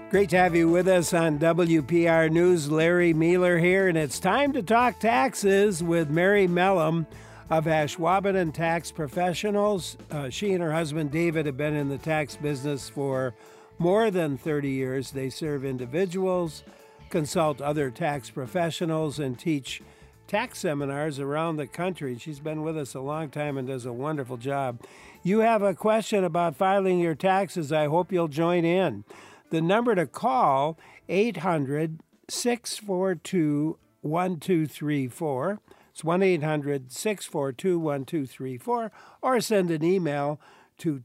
Great to have you with us on WPR News. Larry Mealer here, and it's time to talk taxes with Mary Mellum of Ashwaubenon Tax Professionals. She and her husband David have been in the tax business for more than 30 years. They serve individuals, consult other tax professionals, and teach tax seminars around the country. She's been with us a long time and does a wonderful job. You have a question about filing your taxes. I hope you'll join in. The number to call, 800-642-1234. It's 1-800-642-1234. Or send an email to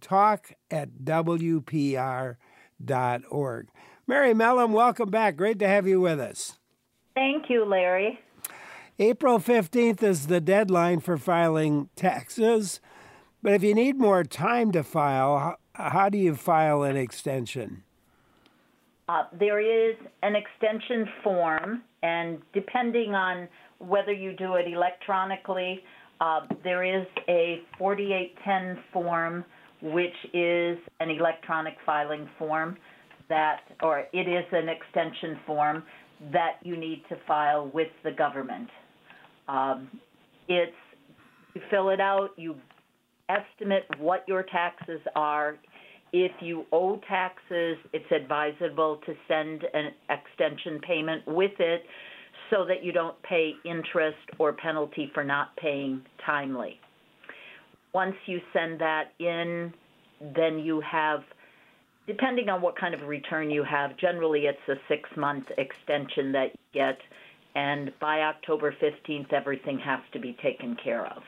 talk@wpr.org. Mary Mellum, welcome back. Great to have you with us. Thank you, Larry. April 15th is the deadline for filing taxes. But if you need more time to file, how do you file an extension? There is an extension form, and depending on whether you do it electronically, there is a 4810 form, which is an electronic filing form or it is an extension form that you need to file with the government. You fill it out, you estimate what your taxes are. If you owe taxes, it's advisable to send an extension payment with it so that you don't pay interest or penalty for not paying timely. Once you send that in, then you have, depending on what kind of return you have, generally it's a 6-month extension that you get, and by October 15th, everything has to be taken care of.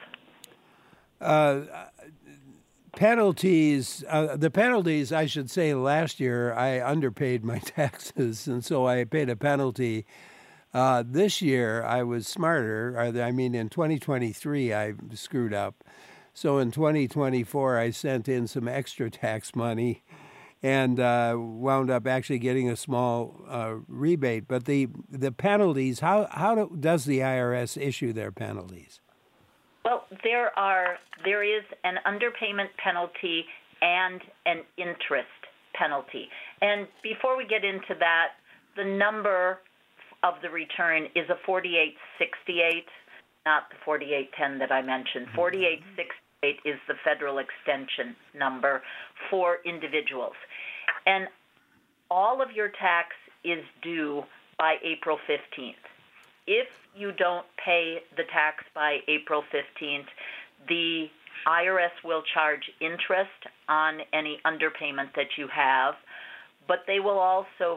Penalties, the penalties, I should say, last year I underpaid my taxes, and so I paid a penalty. This year I was smarter. In 2023 I screwed up. So in 2024 I sent in some extra tax money and wound up actually getting a small rebate. But the penalties, how does the IRS issue their penalties? Well, there is an underpayment penalty and an interest penalty. And before we get into that, the number of the return is a 4868, not the 4810 that I mentioned. 4868 is the federal extension number for individuals. And all of your tax is due by April 15th. If you don't pay the tax by April 15th, the IRS will charge interest on any underpayment that you have, but they will also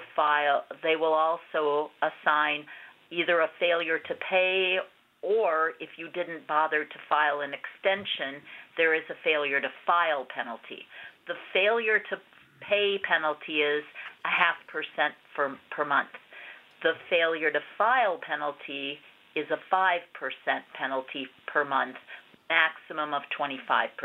assign either a failure to pay, or if you didn't bother to file an extension, there is a failure to file penalty. The failure to pay penalty is 0.5% per month. The failure to file penalty is a 5% penalty per month, maximum of 25%.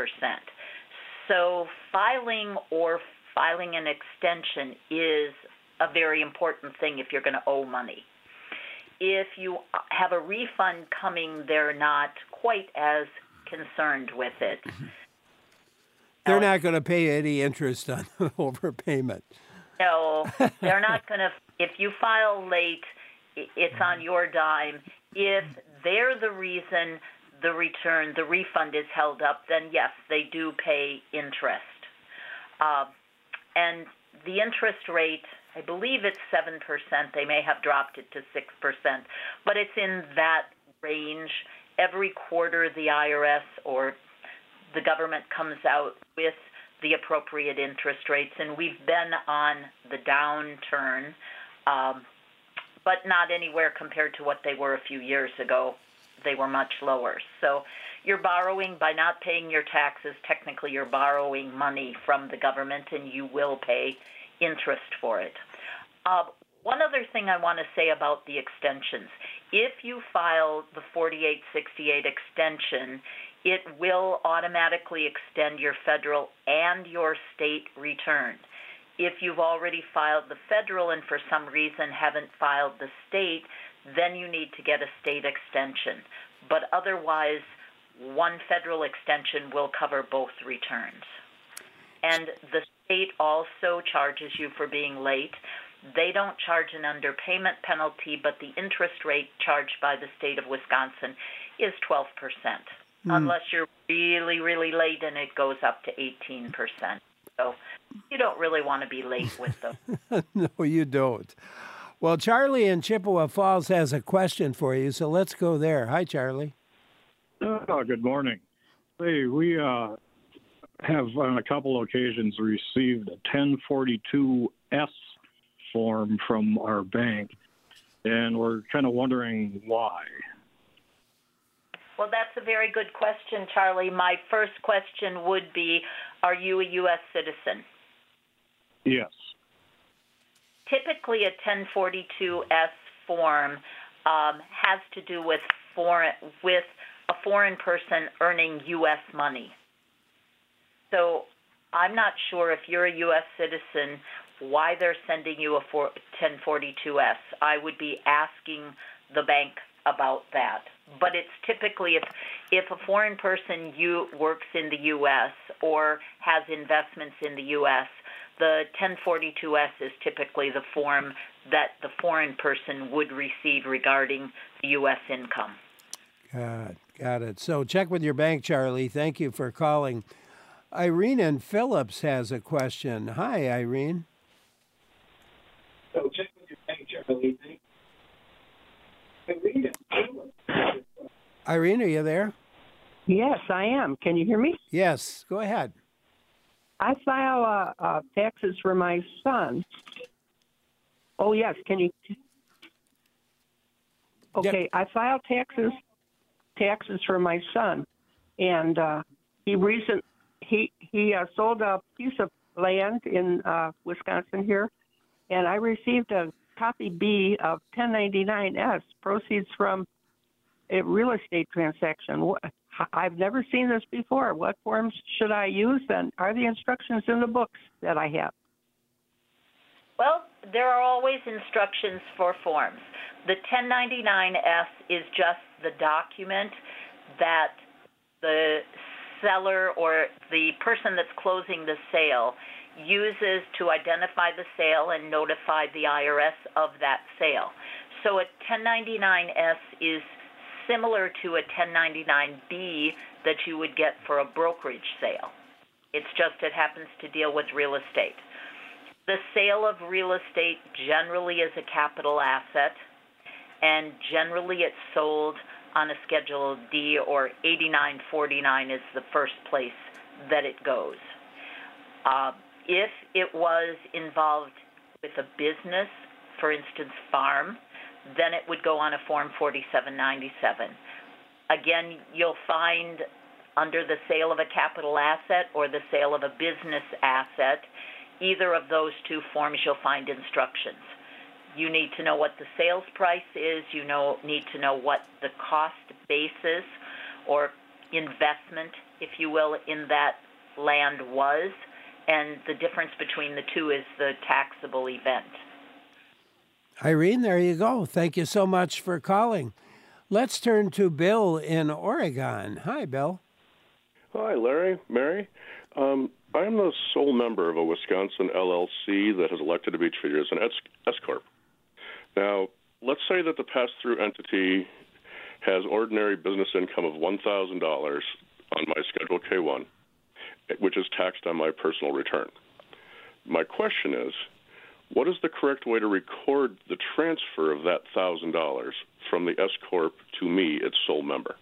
So filing an extension is a very important thing if you're going to owe money. If you have a refund coming, they're not quite as concerned with it. They're not going to pay any interest on overpayment. No, they're not going to. If you file late, it's on your dime. If they're the reason the refund is held up, then yes, they do pay interest. And the interest rate, I believe it's 7%. They may have dropped it to 6%, but it's in that range. Every quarter, the IRS or the government comes out with the appropriate interest rates, and we've been on the downturn, but not anywhere compared to what they were a few years ago. They were much lower. So you're borrowing, by not paying your taxes, technically you're borrowing money from the government, and you will pay interest for it. One other thing I want to say about the extensions. If you file the 4868 extension, it will automatically extend your federal and your state return. If you've already filed the federal and for some reason haven't filed the state, then you need to get a state extension. But otherwise, one federal extension will cover both returns. And the state also charges you for being late. They don't charge an underpayment penalty, but the interest rate charged by the state of Wisconsin is 12%, unless you're really, really late and it goes up to 18%. So you don't really want to be late with them. No, you don't. Well, Charlie in Chippewa Falls has a question for you, so let's go there. Hi, Charlie. Good morning. Hey, we have on a couple occasions received a 1042S form from our bank, and we're kind of wondering why. Well, that's a very good question, Charlie. My first question would be, are you a U.S. citizen? Yes. Typically, a 1042S form has to do with a foreign person earning U.S. money. So I'm not sure if you're a U.S. citizen why they're sending you a 1042S. I would be asking the bank about that. But it's typically if a foreign person works in the U.S. or has investments in the U.S., the 1042S is typically the form that the foreign person would receive regarding the U.S. income. Got it. So check with your bank, Charlie. Thank you for calling. Irene in Phillips has a question. Hi, Irene. So check with your bank, Charlie. Irene, are you there? Yes, I am. Can you hear me? Yes, go ahead. I file taxes for my son. Oh, yes. Can you? Okay, Yep. I file taxes for my son, and he sold a piece of land in Wisconsin here, and I received a copy B of 1099-S, proceeds from a real estate transaction. I've never seen this before. What forms should I use, and are the instructions in the books that I have? Well, there are always instructions for forms. The 1099-S is just the document that the seller or the person that's closing the sale uses to identify the sale and notify the IRS of that sale. So a 1099-S is similar to a 1099-B that you would get for a brokerage sale. It's just it happens to deal with real estate. The sale of real estate generally is a capital asset, and generally it's sold on a Schedule D, or 8949 is the first place that it goes. If it was involved with a business, for instance, farm, then it would go on a Form 4797. Again, you'll find under the sale of a capital asset or the sale of a business asset, either of those two forms you'll find instructions. You need to know what the sales price is. You need to know what the cost basis or investment, if you will, in that land was, and the difference between the two is the taxable event. Irene, there you go. Thank you so much for calling. Let's turn to Bill in Oregon. Hi, Bill. Hi, Larry, Mary. I'm the sole member of a Wisconsin LLC that has elected to be treated as an S-Corp. Now, let's say that the pass-through entity has ordinary business income of $1,000 on my Schedule K-1, which is taxed on my personal return. My question is, what is the correct way to record the transfer of that $1,000 from the S-Corp to me, its sole member?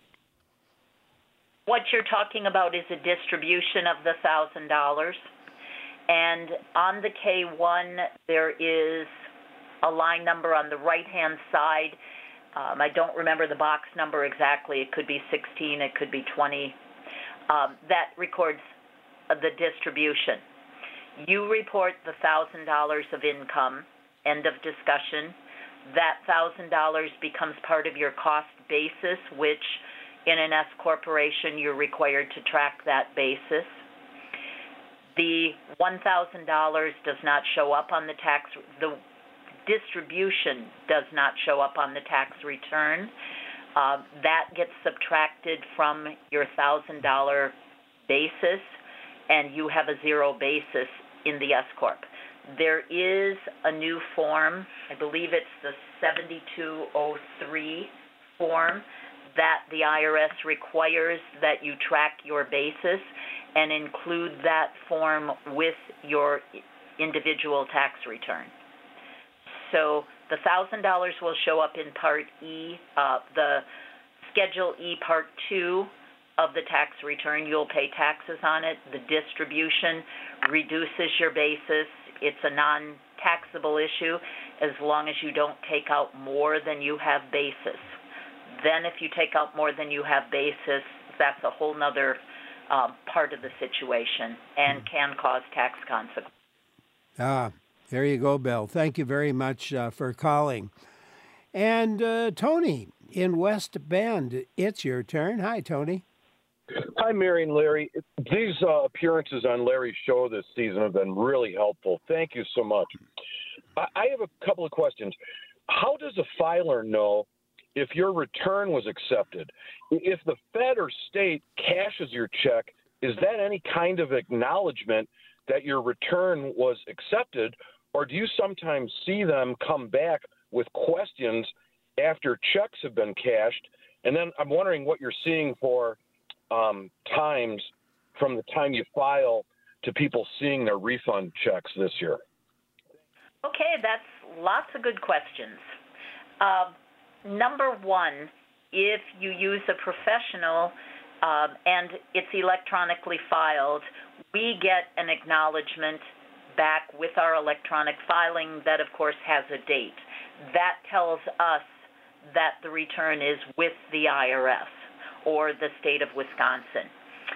What you're talking about is a distribution of the $1,000. And on the K-1, there is a line number on the right-hand side. I don't remember the box number exactly. It could be 16, it could be 20. That records the distribution. You report the $1,000 of income, end of discussion. That $1,000 becomes part of your cost basis, which in an S corporation you're required to track that basis. The $1,000 does not show up on the tax. The distribution does not show up on the tax return. That gets subtracted from your $1,000 basis, and you have a zero basis in the S-Corp. There is a new form, I believe it's the 7203 form, that the IRS requires that you track your basis and include that form with your individual tax return. So the $1,000 will show up in Part E, the Schedule E Part 2 of the tax return. You'll pay taxes on it. The distribution reduces your basis. It's a non-taxable issue as long as you don't take out more than you have basis. Then if you take out more than you have basis, that's a whole nother part of the situation and can cause tax consequences. There you go, Bill. Thank you very much for calling. And Tony in West Bend, it's your turn. Hi, Tony. Hi, Mary and Larry. These appearances on Larry's show this season have been really helpful. Thank you so much. I have a couple of questions. How does a filer know if your return was accepted? If the Fed or state cashes your check, is that any kind of acknowledgement that your return was accepted, or do you sometimes see them come back with questions after checks have been cashed? And then I'm wondering what you're seeing for times from the time you file to people seeing their refund checks this year. Okay, that's lots of good questions. Number one, if you use a professional and it's electronically filed, we get an acknowledgement back with our electronic filing that, of course, has a date. That tells us that the return is with the IRS or the state of Wisconsin.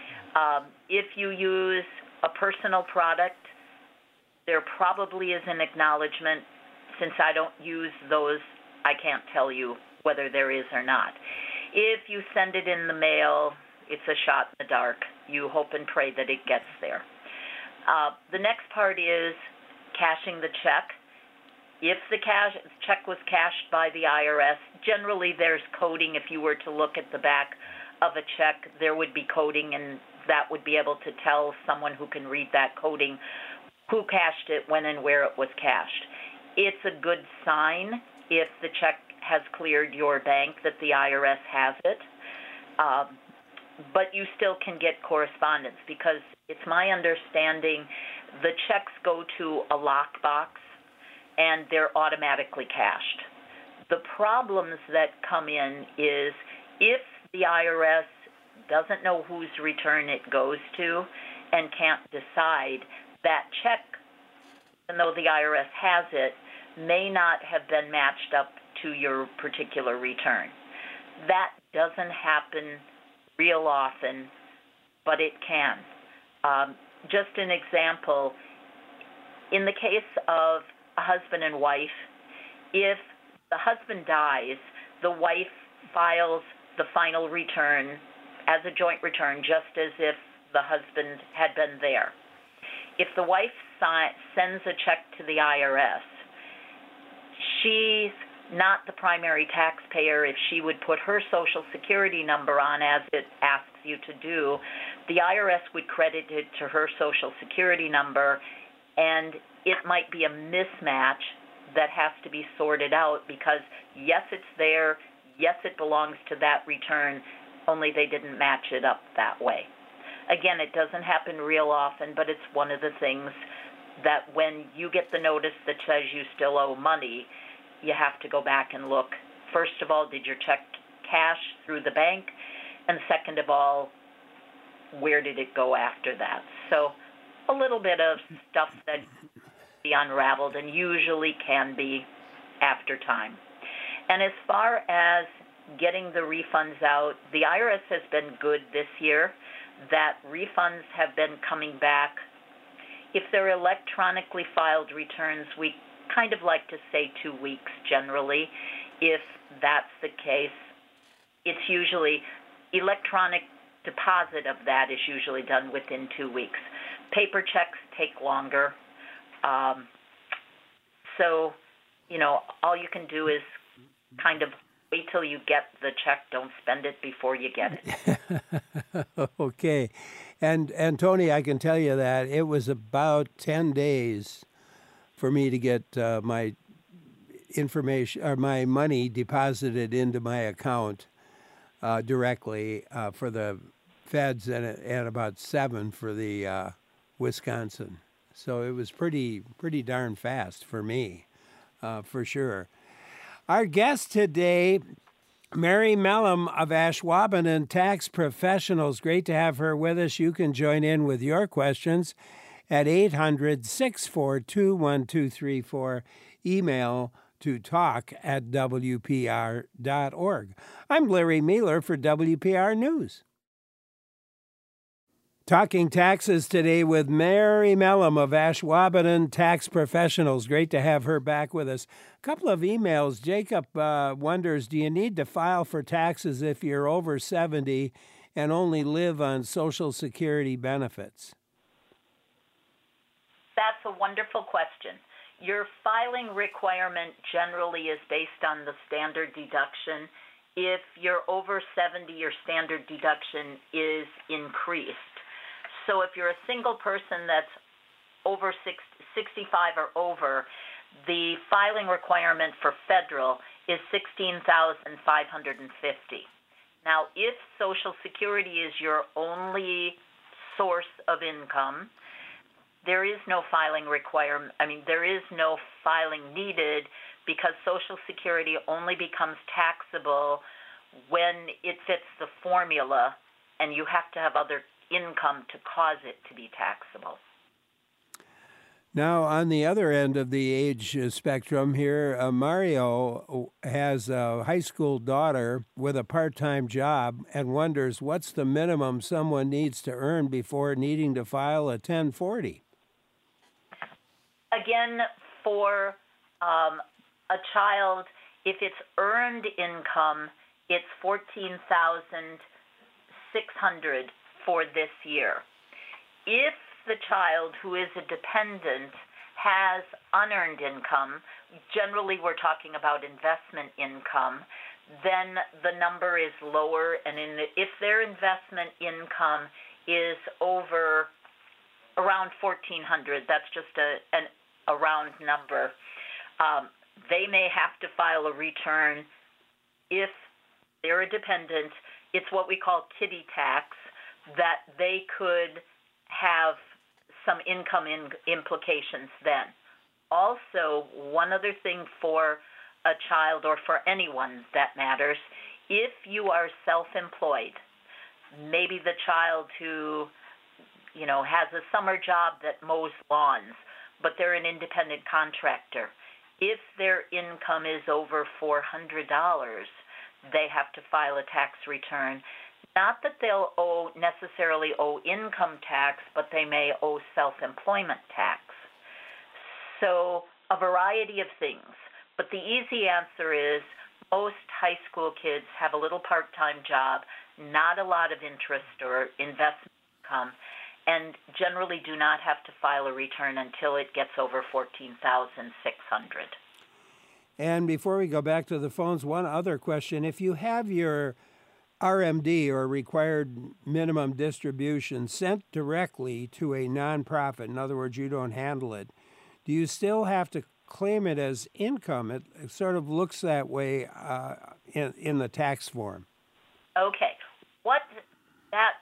If you use a personal product, there probably is an acknowledgement. Since I don't use those, I can't tell you whether there is or not. If you send it in the mail, it's a shot in the dark. You hope and pray that it gets there. The next part is cashing the check. If the check was cashed by the IRS, generally there's coding. If you were to look at the back of a check, there would be coding, and that would be able to tell someone who can read that coding who cashed it, when and where it was cashed. It's a good sign if the check has cleared your bank that the IRS has it. But you still can get correspondence because it's my understanding the checks go to a lockbox and they're automatically cashed. The problems that come in is if the IRS doesn't know whose return it goes to and can't decide, that check, even though the IRS has it, may not have been matched up to your particular return. That doesn't happen real often, but it can. Just an example, in the case of a husband and wife, if the husband dies, the wife files the final return as a joint return, just as if the husband had been there. If the wife sends a check to the IRS, she's not the primary taxpayer. If she would put her Social Security number on, as it asks you to do, the IRS would credit it to her Social Security number, and it might be a mismatch that has to be sorted out because, yes, it's there, yes, it belongs to that return, only they didn't match it up that way. Again, it doesn't happen real often, but it's one of the things that when you get the notice that says you still owe money, you have to go back and look. First of all, did your check cash through the bank? And second of all, where did it go after that? So a little bit of stuff that can be unraveled and usually can be after time. And as far as getting the refunds out, the IRS has been good this year, that refunds have been coming back. If they're electronically filed returns, we kind of like to say 2 weeks generally. If that's the case, it's usually electronic deposit of that is usually done within 2 weeks. Paper checks take longer. So, all you can do is kind of wait till you get the check. Don't spend it before you get it. Okay. And Tony, I can tell you that it was about 10 days for me to get my information or my money deposited into my account directly for the feds, and at about 7 for the Wisconsin. So it was pretty darn fast for me, for sure. Our guest today, Mary Mellum of Ashwaubenon Tax Professionals. Great to have her with us. You can join in with your questions at 800-642-1234. Email to talk@wpr.org. I'm Larry Mealer for WPR News. Talking taxes today with Mary Mellum of Ashwaubenon Tax Professionals. Great to have her back with us. A couple of emails. Jacob wonders, do you need to file for taxes if you're over 70 and only live on Social Security benefits? That's a wonderful question. Your filing requirement generally is based on the standard deduction. If you're over 70, your standard deduction is increased. So if you're a single person that's over 65 or over, the filing requirement for federal is $16,550. Now, if Social Security is your only source of income, there is no filing requirement. There is no filing needed because Social Security only becomes taxable when it fits the formula, and you have to have other income to cause it to be taxable. Now, on the other end of the age spectrum here, Mario has a high school daughter with a part-time job and wonders what's the minimum someone needs to earn before needing to file a 1040. Again, for a child, if it's earned income, it's $14,600 for this year. If the child who is a dependent has unearned income, generally we're talking about investment income, then the number is lower. And if their investment income is over around $1,400, that's just a round number, they may have to file a return. If they're a dependent, it's what we call kiddie tax, that they could have some income implications then. Also, one other thing for a child or for anyone that matters, if you are self-employed, maybe the child who, has a summer job that mows lawns, but they're an independent contractor, if their income is over $400, they have to file a tax return. Not that they'll necessarily owe income tax, but they may owe self-employment tax. So a variety of things. But the easy answer is most high school kids have a little part-time job, not a lot of interest or investment income, and generally do not have to file a return until it gets over $14,600. And before we go back to the phones, one other question. If you have your RMD, or required minimum distribution, sent directly to a nonprofit, in other words, you don't handle it, do you still have to claim it as income? It sort of looks that way in the tax form. Okay. What that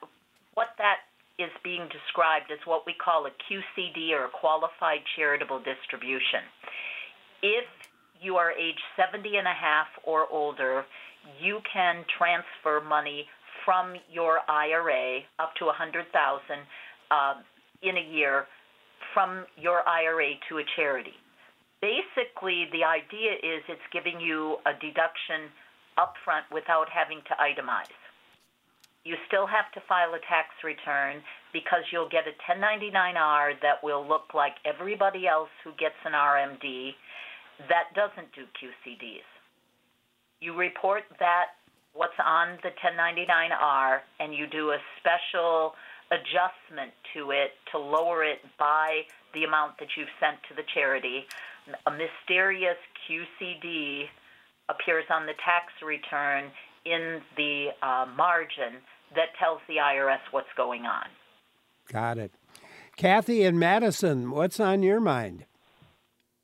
is being described is what we call a QCD, or a qualified charitable distribution. If you are age 70 and a half or older, you can transfer money from your IRA up to $100,000 in a year from your IRA to a charity. Basically, the idea is it's giving you a deduction upfront without having to itemize. You still have to file a tax return because you'll get a 1099-R that will look like everybody else who gets an RMD that doesn't do QCDs. You report what's on the 1099-R, and you do a special adjustment to it to lower it by the amount that you've sent to the charity. A mysterious QCD appears on the tax return in the margin that tells the IRS what's going on. Got it. Kathy in Madison, what's on your mind?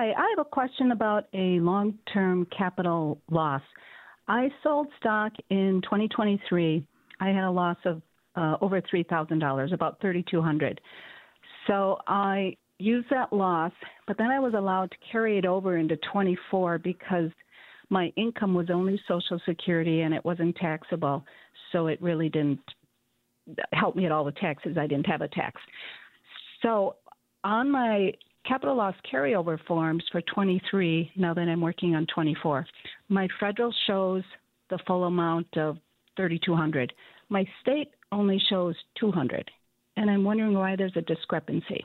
Hi, I have a question about a long-term capital loss. I sold stock in 2023. I had a loss of over $3,000, about $3,200. So I used that loss, but then I was allowed to carry it over into 24 because my income was only Social Security and it wasn't taxable. So it really didn't help me at all with taxes. I didn't have a tax. So on my capital loss carryover forms for 23, now that I'm working on 24, my federal shows the full amount of $3,200. My state only shows $200, and I'm wondering why there's a discrepancy.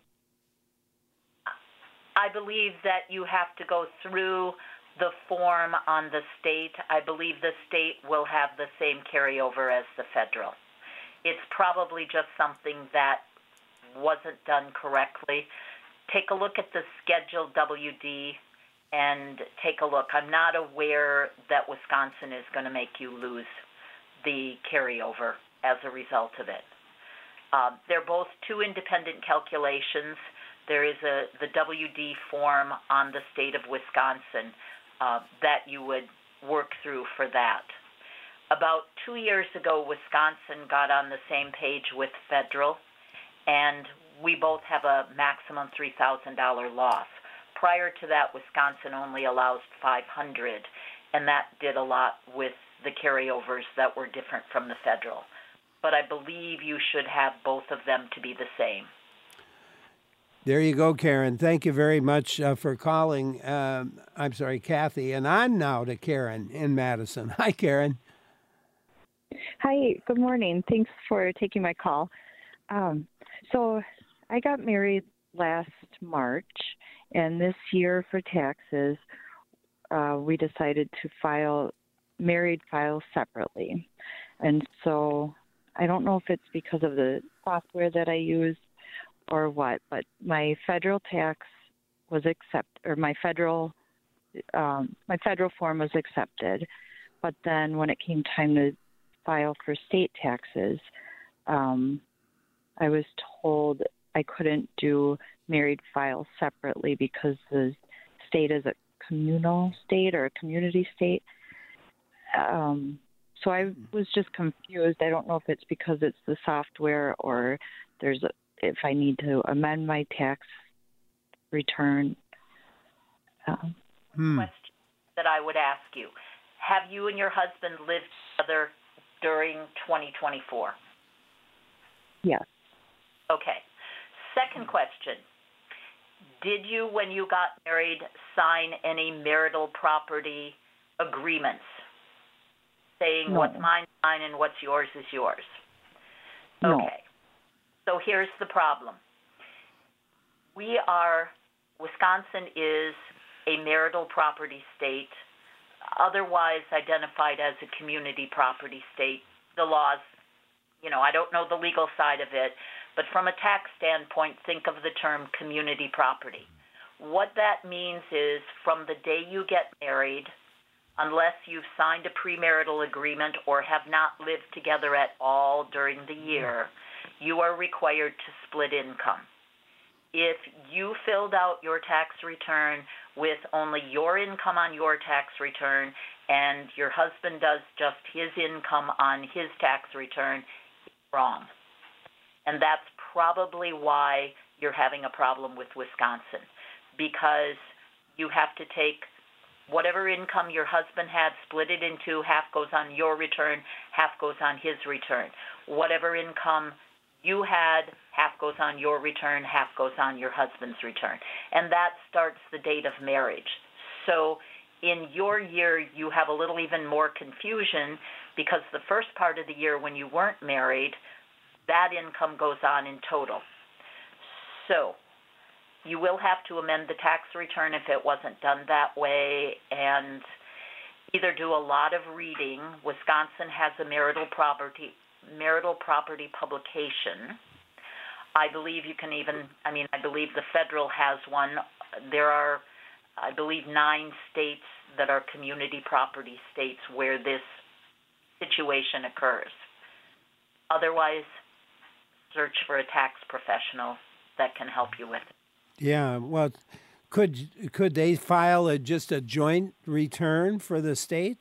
I believe that you have to go through the form on the state. I believe the state will have the same carryover as the federal. It's probably just something that wasn't done correctly. Take a look at the Schedule WD and take a look. I'm not aware that Wisconsin is going to make you lose the carryover as a result of it. They're both two independent calculations. There is the WD form on the state of Wisconsin that you would work through for that. About 2 years ago, Wisconsin got on the same page with federal, and we both have a maximum $3,000 loss. Prior to that, Wisconsin only allows $500, and that did a lot with the carryovers that were different from the federal. But I believe you should have both of them to be the same. There you go, Karen. Thank you very much for calling. I'm sorry, Kathy. And on now to Karen in Madison. Hi, Karen. Hi, good morning. Thanks for taking my call. So I got married last March, and this year for taxes, we decided to file separately. And so I don't know if it's because of the software that I use or what, but my federal tax was my federal form was accepted. But then when it came time to file for state taxes, I was told I couldn't do married file separately because the state is a communal state or a community state. So I was just confused. I don't know if it's because it's the software or if I need to amend my tax return. Question that I would ask you. Have you and your husband lived together during 2024? Yes. Okay. Second question. Did you, when you got married, sign any marital property agreements saying No. what's mine, mine, and what's yours is yours? No. Okay. So here's the problem. Wisconsin is a marital property state, otherwise identified as a community property state. The laws, I don't know the legal side of it, but from a tax standpoint, think of the term community property. What that means is from the day you get married, unless you've signed a premarital agreement or have not lived together at all during the year, you are required to split income. If you filled out your tax return with only your income on your tax return and your husband does just his income on his tax return, it's wrong. And that's probably why you're having a problem with Wisconsin, because you have to take whatever income your husband had, split it into half goes on your return, half goes on his return. Whatever income you had, half goes on your return, half goes on your husband's return. And that starts the date of marriage. So in your year, you have a little even more confusion because the first part of the year when you weren't married, that income goes on in total. So you will have to amend the tax return if it wasn't done that way and either do a lot of reading. Wisconsin has a marital property publication. I believe I believe the federal has one. There are, I believe, 9 states that are community property states where this situation occurs. Otherwise, search for a tax professional that can help you with it. Yeah, well, Could they file just a joint return for the state?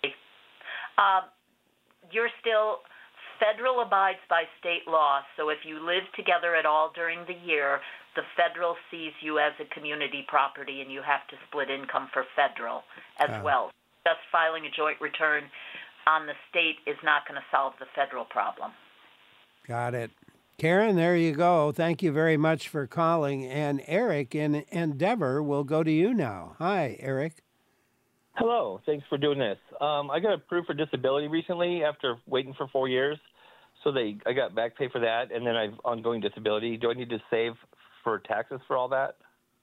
You're still, federal abides by state law, so if you live together at all during the year, the federal sees you as a community property and you have to split income for federal as well. Just filing a joint return on the state is not going to solve the federal problem. Got it. Karen, there you go. Thank you very much for calling. And Eric in Endeavor will go to you now. Hi, Eric. Hello. Thanks for doing this. I got approved for disability recently after waiting for 4 years. So I got back pay for that, and then I have ongoing disability. Do I need to save for taxes for all that?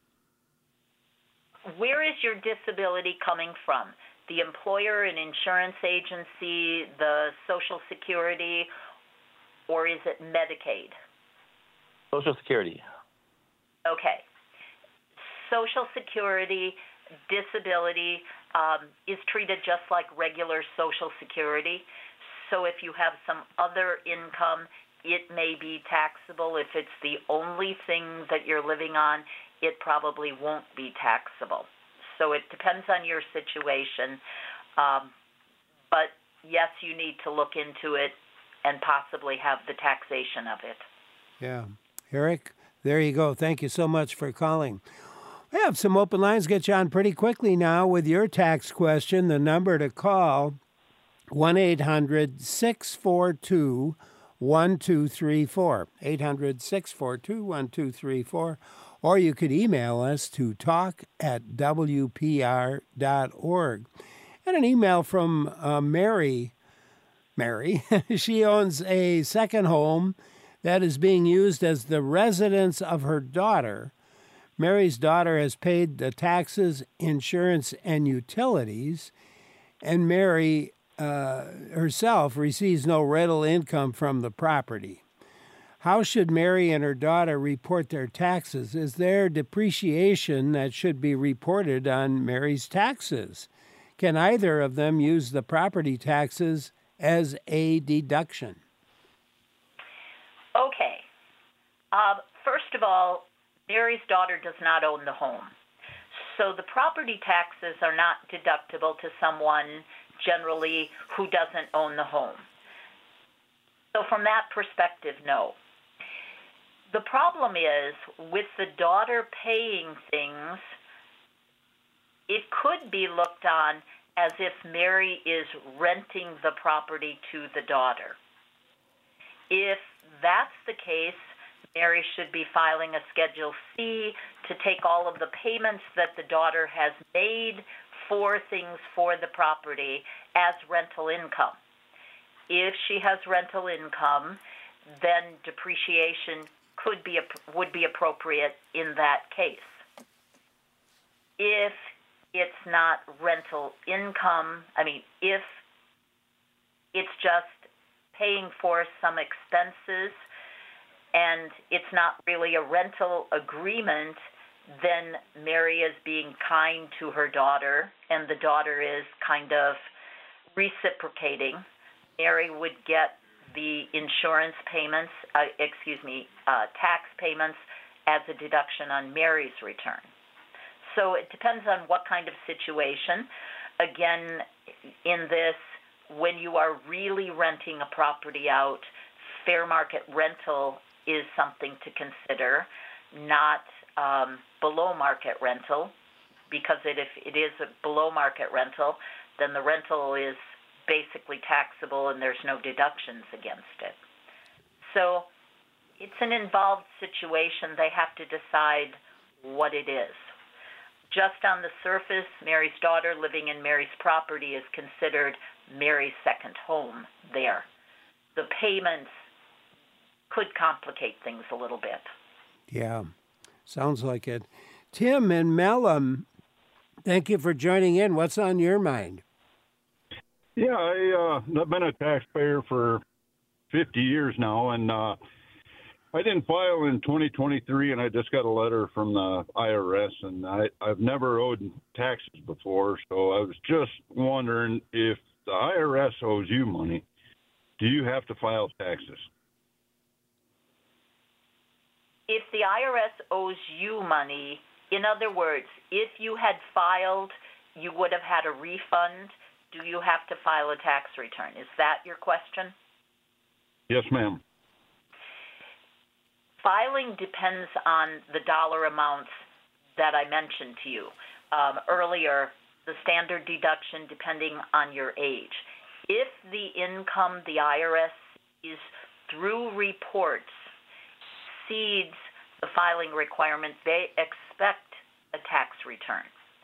Where is your disability coming from? The employer, an insurance agency, the Social Security, or is it Medicaid? Social Security. Okay. Social Security, disability is treated just like regular Social Security. So if you have some other income, it may be taxable. If it's the only thing that you're living on, it probably won't be taxable. So it depends on your situation. But yes, you need to look into it and possibly have the taxation of it. Yeah. Eric, there you go. Thank you so much for calling. We have some open lines. Get you on pretty quickly now with your tax question. The number to call, 1-800-642-1234. 800-642-1234. Or you could email us to talk@wpr.org. And an email from Mary. She owns a second home that is being used as the residence of her daughter. Mary's daughter has paid the taxes, insurance, and utilities, and Mary herself receives no rental income from the property. How should Mary and her daughter report their taxes? Is there depreciation that should be reported on Mary's taxes? Can either of them use the property taxes as a deduction? Okay. First of all, Mary's daughter does not own the home. So the property taxes are not deductible to someone generally who doesn't own the home. So from that perspective, no. The problem is with the daughter paying things, it could be looked on as if Mary is renting the property to the daughter. If that's the case, Mary should be filing a Schedule C to take all of the payments that the daughter has made for things for the property as rental income. If she has rental income, then depreciation would be appropriate in that case. If it's not rental income, if it's just paying for some expenses and it's not really a rental agreement, then Mary is being kind to her daughter and the daughter is kind of reciprocating. Mary would get the insurance payments, tax payments as a deduction on Mary's return. So it depends on what kind of situation. Again, in this, when you are really renting a property out, fair market rental is something to consider, not below market rental, because if it is a below market rental, then the rental is basically taxable and there's no deductions against it. So it's an involved situation. They have to decide what it is. Just on the surface, Mary's daughter living in Mary's property is considered Mary's second home there. The payments could complicate things a little bit. Yeah, sounds like it. Tim and Melham, thank you for joining in. What's on your mind? Yeah, I've been a taxpayer for 50 years now, and I didn't file in 2023, and I just got a letter from the IRS, and I've never owed taxes before, so I was just wondering if the IRS owes you money, do you have to file taxes? If the IRS owes you money, In other words, if you had filed, you would have had a refund. Do you have to file a tax return? Is that your question? Yes, ma'am. Filing depends on the dollar amounts that I mentioned to you earlier, the standard deduction depending on your age. If the income the IRS is through reports exceeds the filing requirement, they expect a tax return.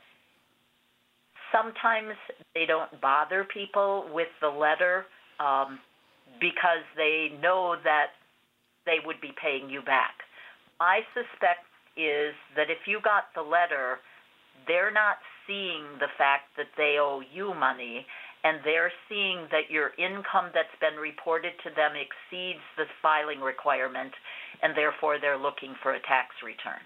Sometimes they don't bother people with the letter because they know that they would be paying you back. I suspect is that if you got the letter, they're not seeing the fact that they owe you money, and they're seeing that your income that's been reported to them exceeds the filing requirement, and therefore they're looking for a tax return.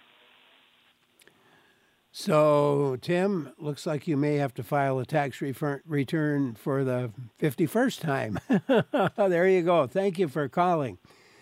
So, Tim, looks like you may have to file a tax return for the 51st time. There you go. Thank you for calling.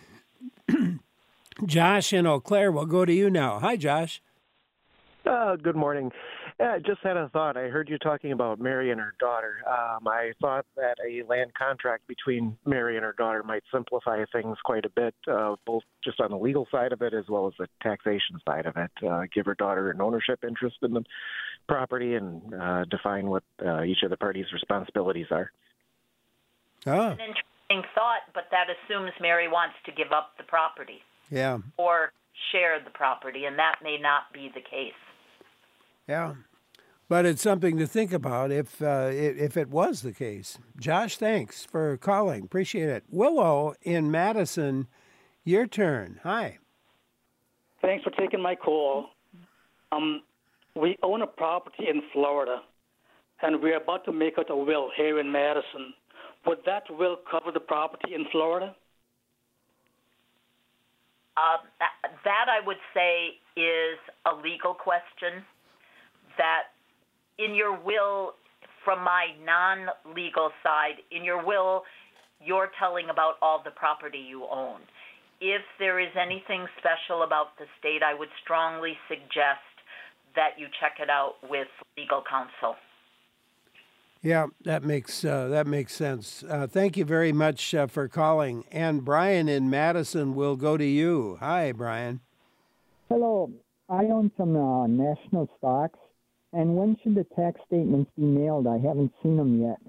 Josh in Eau Claire, we'll go to you now. Hi, Josh. Good morning. I just had a thought. I heard you talking about Mary and her daughter. I thought that a land contract between Mary and her daughter might simplify things quite a bit, both just on the legal side of it as well as the taxation side of it. Give her daughter an ownership interest in the property and define what each of the parties' responsibilities are. Oh. An interesting thought, but that assumes Mary wants to give up the property. Yeah. Or share the property, and that may not be the case. Yeah, but it's something to think about if it was the case. Josh, thanks for calling. Appreciate it. Willow in Madison, your turn. Hi. Thanks for taking my call. We own a property in Florida, and we're about to make out a will here in Madison. Would that will cover the property in Florida? That I would say is a legal question. That in your will, from my non-legal side, in your will, you're telling about all the property you own. If there is anything special about the state, I would strongly suggest that you check it out with legal counsel. Yeah, that makes sense. Thank you very much for calling. And Brian in Madison will go to you. Hi, Brian. Hello. I own some national stocks. And when should the tax statements be mailed? I haven't seen them yet.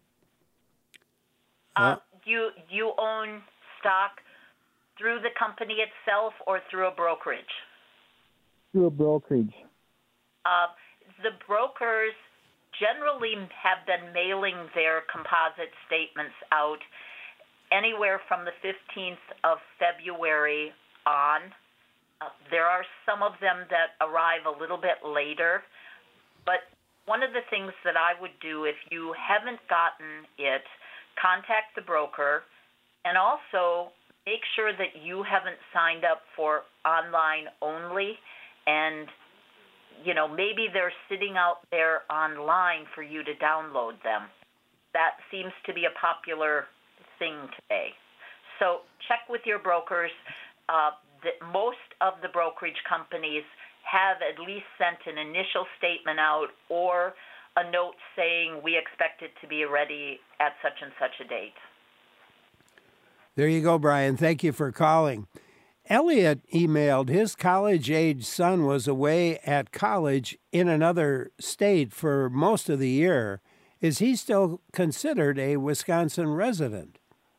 You own stock through the company itself or through a brokerage? Through a brokerage. The brokers generally have been mailing their composite statements out anywhere from the 15th of February on. There are some of them that arrive a little bit later. But one of the things that I would do if you haven't gotten it, contact the broker and also make sure that you haven't signed up for online only. And, maybe they're sitting out there online for you to download them. That seems to be a popular thing today. So check with your brokers. Most of the brokerage companies have at least sent an initial statement out or a note saying we expect it to be ready at such and such a date. There you go, Brian. Thank you for calling. Elliot emailed his college-age son was away at college in another state for most of the year. Is he still considered a Wisconsin resident?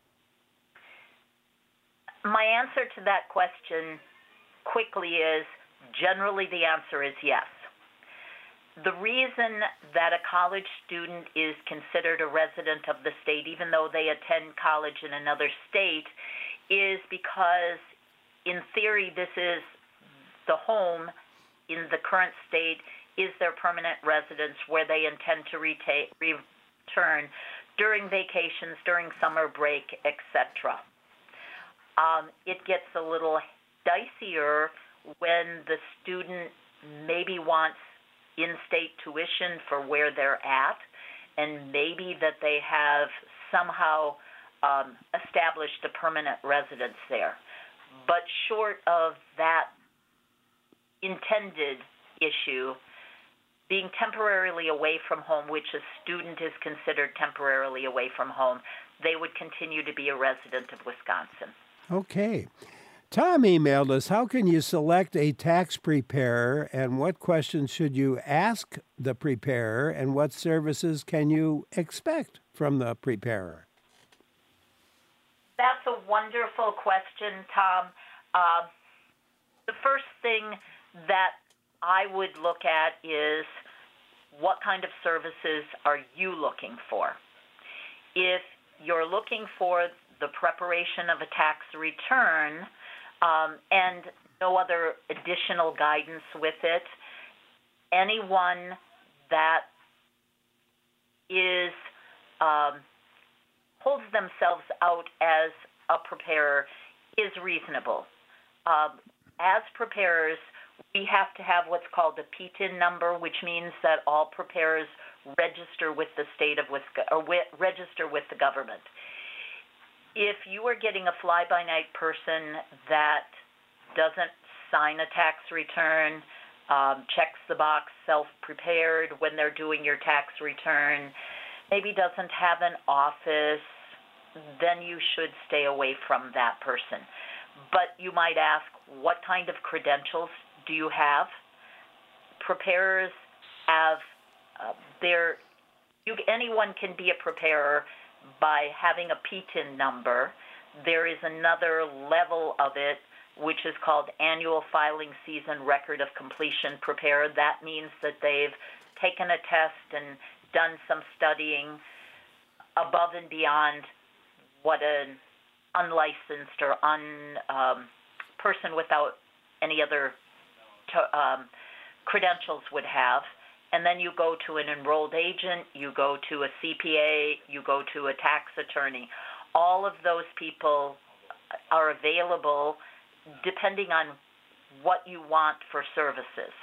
My answer to that question quickly is generally the answer is yes. The reason that a college student is considered a resident of the state, even though they attend college in another state, is because in theory this is the home in the current state, is their permanent residence where they intend to return during vacations, during summer break, etc. It gets a little dicier when the student maybe wants in-state tuition for where they're at, and maybe that they have somehow established a permanent residence there. But short of that intended issue, being temporarily away from home, which a student is considered temporarily away from home, they would continue to be a resident of Wisconsin. Okay. Tom emailed us, how can you select a tax preparer, and what questions should you ask the preparer, and what services can you expect from the preparer? That's a wonderful question, Tom. The first thing that I would look at is what kind of services are you looking for? If you're looking for the preparation of a tax return and no other additional guidance with it, anyone that is holds themselves out as a preparer is reasonable. As preparers, we have to have what's called a PTIN number, which means that all preparers register with the state of Wisconsin, or register with the government. If you are getting a fly-by-night person that doesn't sign a tax return, checks the box self-prepared when they're doing your tax return, maybe doesn't have an office, then you should stay away from that person. But you might ask, what kind of credentials do you have? Preparers have anyone can be a preparer by having a PTIN number. There is another level of it, which is called Annual Filing Season Record of Completion Preparer. That means that they've taken a test and done some studying above and beyond what an unlicensed or person without any other credentials would have. And then you go to an enrolled agent, you go to a CPA, you go to a tax attorney. All of those people are available depending on what you want for services.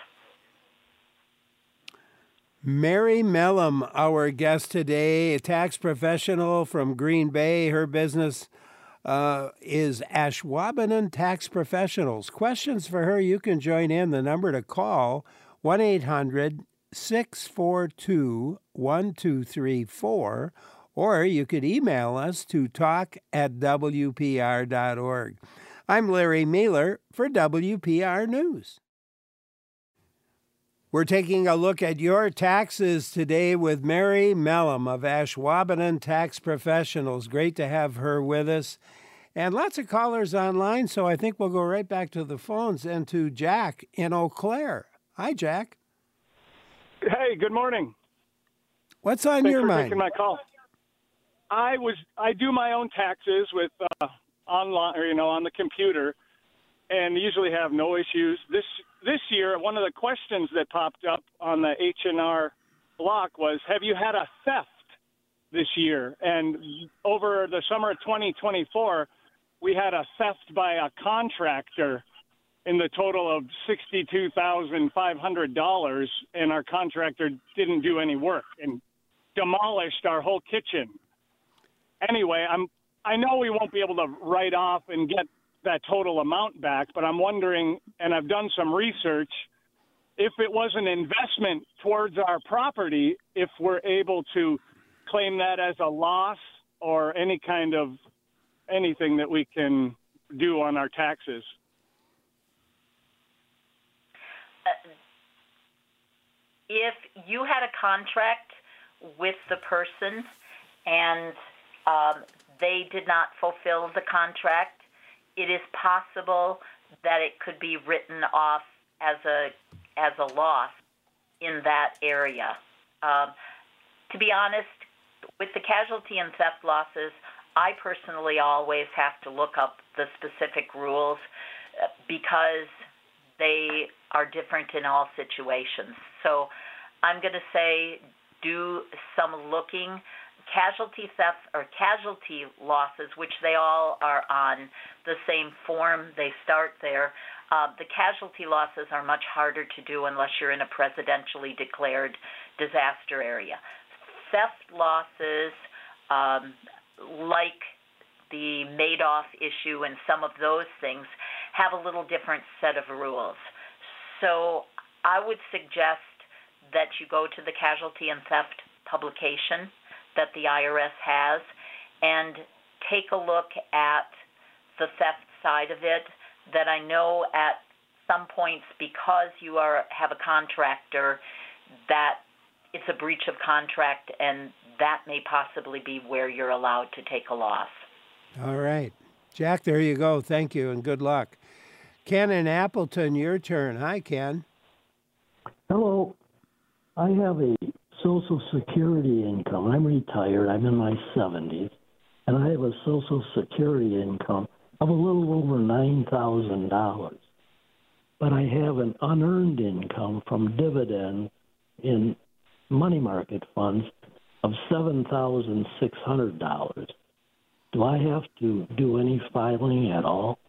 Mary Mellum, our guest today, a tax professional from Green Bay. Her business is Ashwaubenon Tax Professionals. Questions for her, you can join in. The number to call, 1-800-642-1234, or you could email us to talk@wpr.org. I'm Larry Mealer for WPR News. We're taking a look at your taxes today with Mary Mellum of Ashwaubenon Tax Professionals. Great to have her with us. And lots of callers online, so I think we'll go right back to the phones and to Jack in Eau Claire. Hi, Jack. Hey, good morning. What's on your mind? Thanks for taking my call. I do my own taxes with online, or on the computer, and usually have no issues. This year, one of the questions that popped up on the H&R block was, have you had a theft this year? And over the summer of 2024, we had a theft by a contractor in the total of $62,500, and our contractor didn't do any work and demolished our whole kitchen. Anyway, I know we won't be able to write off and get that total amount back, but I'm wondering, and I've done some research, if it was an investment towards our property, if we're able to claim that as a loss or any kind of anything that we can do on our taxes. If you had a contract with the person and they did not fulfill the contract, it is possible that it could be written off as a loss in that area. To be honest, with the casualty and theft losses, I personally always have to look up the specific rules because they are different in all situations. So I'm going to say do some looking. Casualty theft or casualty losses, which they all are on the same form, they start there. The casualty losses are much harder to do unless you're in a presidentially declared disaster area. Theft losses, like the Madoff issue and some of those things, have a little different set of rules. So I would suggest that you go to the casualty and theft publication that the IRS has and take a look at the theft side of it. That I know at some points, because you have a contractor, that it's a breach of contract, and that may possibly be where you're allowed to take a loss. All right. Jack, there you go. Thank you, and good luck. Ken in Appleton, your turn. Hi, Ken. Hello. I have a Social Security income. I'm retired. I'm in my 70s. And I have a Social Security income of a little over $9,000. But I have an unearned income from dividends in money market funds of $7,600. Do I have to do any filing at all?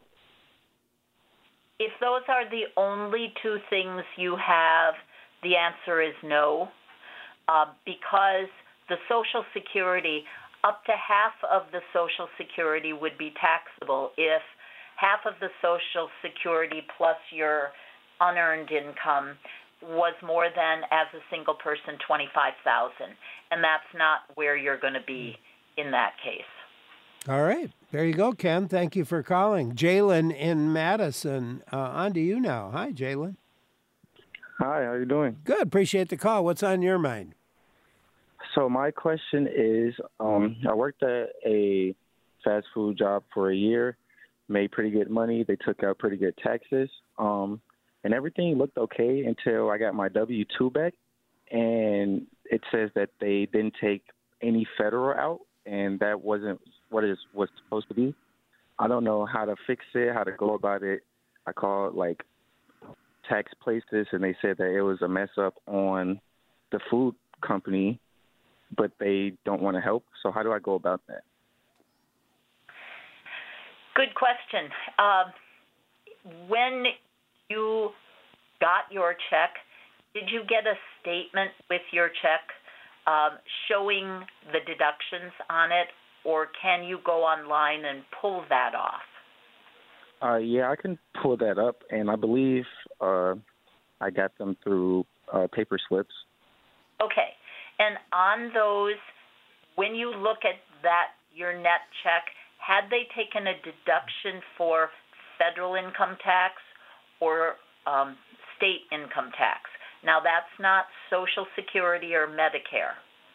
If those are the only two things you have, the answer is no, because the Social Security, up to half of the Social Security would be taxable if half of the Social Security plus your unearned income was more than, as a single person, $25,000, and that's not where you're going to be in that case. All right. There you go, Ken. Thank you for calling. Jalen in Madison. On to you now. Hi, Jalen. Hi, how you doing? Good. Appreciate the call. What's on your mind? So my question is, I worked at a fast food job for a year, made pretty good money. They took out pretty good taxes, and everything looked okay until I got my W-2 back, and it says that they didn't take any federal out, and that wasn't what it was supposed to be. I don't know how to fix it, how to go about it. I called like tax places, and they said that it was a mess up on the food company, but they don't want to help. So how do I go about that? Good question. When you got your check, did you get a statement with your check showing the deductions on it, or can you go online and pull that off? Yeah, I can pull that up, and I believe I got them through paper slips. Okay. And on those, when you look at that, your net check, had they taken a deduction for federal income tax or state income tax? Now, that's not Social Security or Medicare.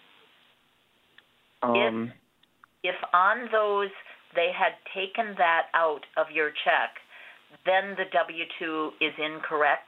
If on those they had taken that out of your check, then the W-2 is incorrect.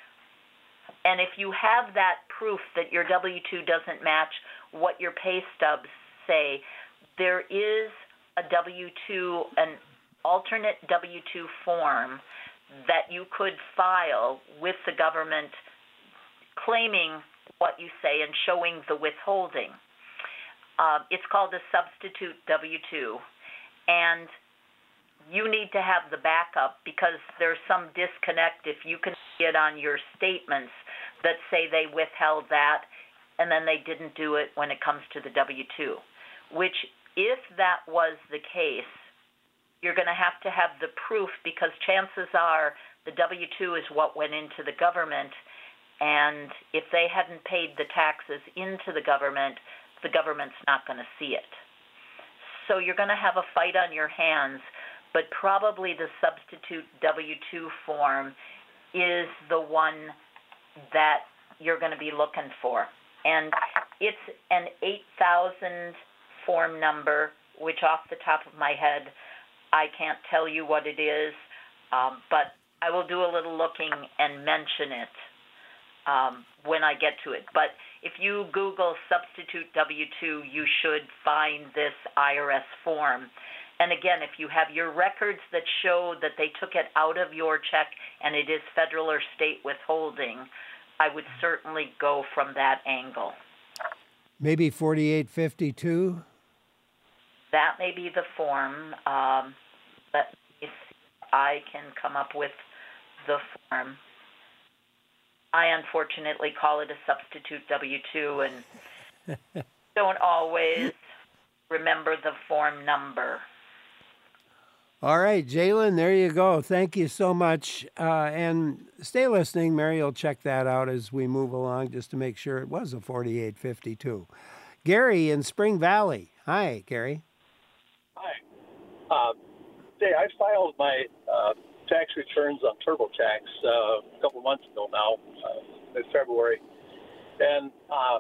And if you have that proof that your W-2 doesn't match what your pay stubs say, there is a W-2, an alternate W-2 form that you could file with the government claiming what you say and showing the withholding. It's called a substitute W-2, and you need to have the backup because there's some disconnect if you can see it on your statements that say they withheld that and then they didn't do it when it comes to the W-2, which if that was the case, you're going to have the proof because chances are the W-2 is what went into the government, and if they hadn't paid the taxes into the government's not going to see it. So you're going to have a fight on your hands, but probably the substitute W-2 form is the one that you're going to be looking for. And it's an 8,000 form number, which off the top of my head, I can't tell you what it is, but I will do a little looking and mention it when I get to it. But if you Google substitute W-2, you should find this IRS form. And again, if you have your records that show that they took it out of your check and it is federal or state withholding, I would certainly go from that angle. Maybe 4852? That may be the form. But if I can come up with the form. I unfortunately call it a substitute W-2 and don't always remember the form number. All right, Jalen, there you go. Thank you so much. And stay listening. Mary will check that out as we move along just to make sure it was a 4852. Gary in Spring Valley. Hi, Gary. Hi. Say, I filed my tax returns on TurboTax a couple months ago now, in February, and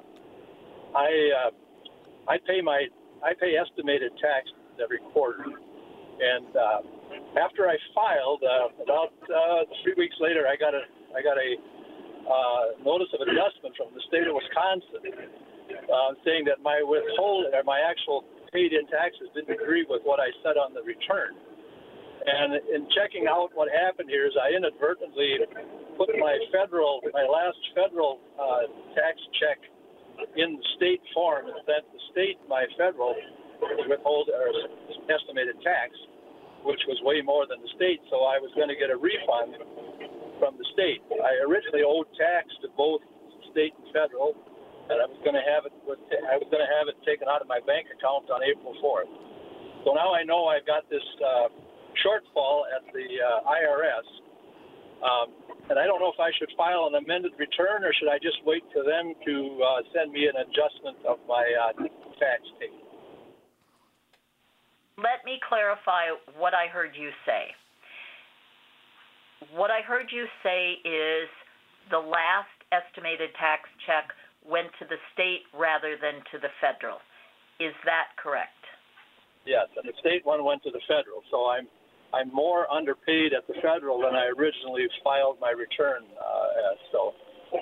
I pay estimated tax every quarter. And after I filed, about 3 weeks later, I got a notice of adjustment from the state of Wisconsin, saying that my withholding or my actual paid-in taxes didn't agree with what I said on the return. And in checking out what happened here is I inadvertently put my last federal tax check in the state form and sent the state my federal estimated tax, which was way more than the state. So I was going to get a refund from the state. I originally owed tax to both state and federal, and I was going to have it taken out of my bank account on April 4th. So now I know I've got this shortfall at the IRS, and I don't know if I should file an amended return or should I just wait for them to send me an adjustment of my tax paid. Let me clarify what I heard you say. What I heard you say is the last estimated tax check went to the state rather than to the federal. Is that correct? Yes, and the state one went to the federal, so I'm more underpaid at the federal than I originally filed my return as. So,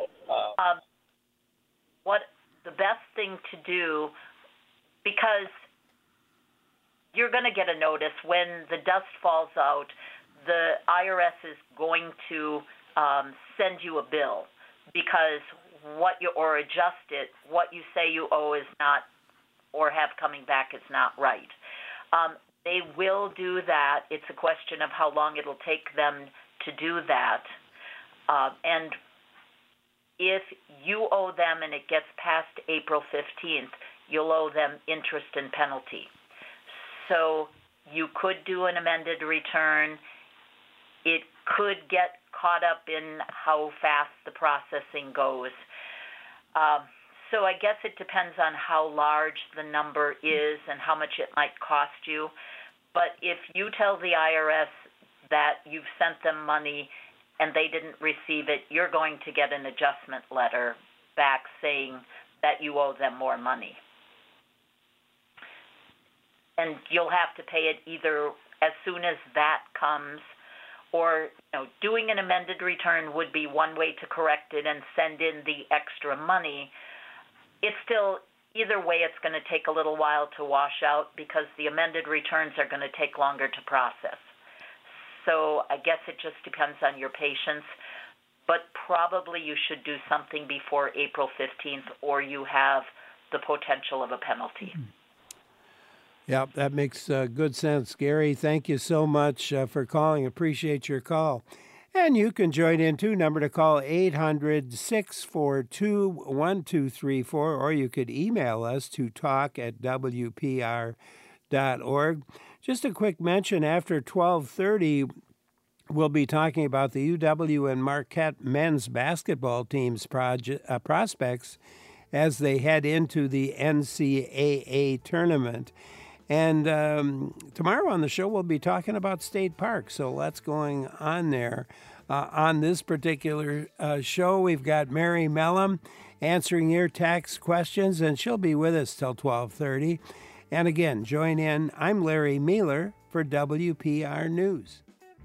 what the best thing to do, because you're going to get a notice when the dust falls out, the IRS is going to send you a bill because or adjust it, what you say you owe is not, or have coming back is not right. They will do that. It's a question of how long it'll take them to do that. And if you owe them and it gets past April 15th, you'll owe them interest and penalty. So you could do an amended return. It could get caught up in how fast the processing goes. So I guess it depends on how large the number is and how much it might cost you. But if you tell the IRS that you've sent them money and they didn't receive it, you're going to get an adjustment letter back saying that you owe them more money. And you'll have to pay it either as soon as that comes, or doing an amended return would be one way to correct it and send in the extra money. It's still, either way, it's going to take a little while to wash out because the amended returns are going to take longer to process. So I guess it just depends on your patience, but probably you should do something before April 15th or you have the potential of a penalty. Yeah, that makes good sense. Gary, thank you so much for calling. Appreciate your call. And you can join in too. Number to call 800-642-1234, or you could email us to talk@wpr.org. Just a quick mention, after 12:30, we'll be talking about the UW and Marquette men's basketball team's prospects as they head into the NCAA tournament. And tomorrow on the show, we'll be talking about State Park. So lots going on there. On this particular show, we've got Mary Mellum answering your tax questions, and she'll be with us till 12:30. And again, join in. I'm Larry Mealer for WPR News.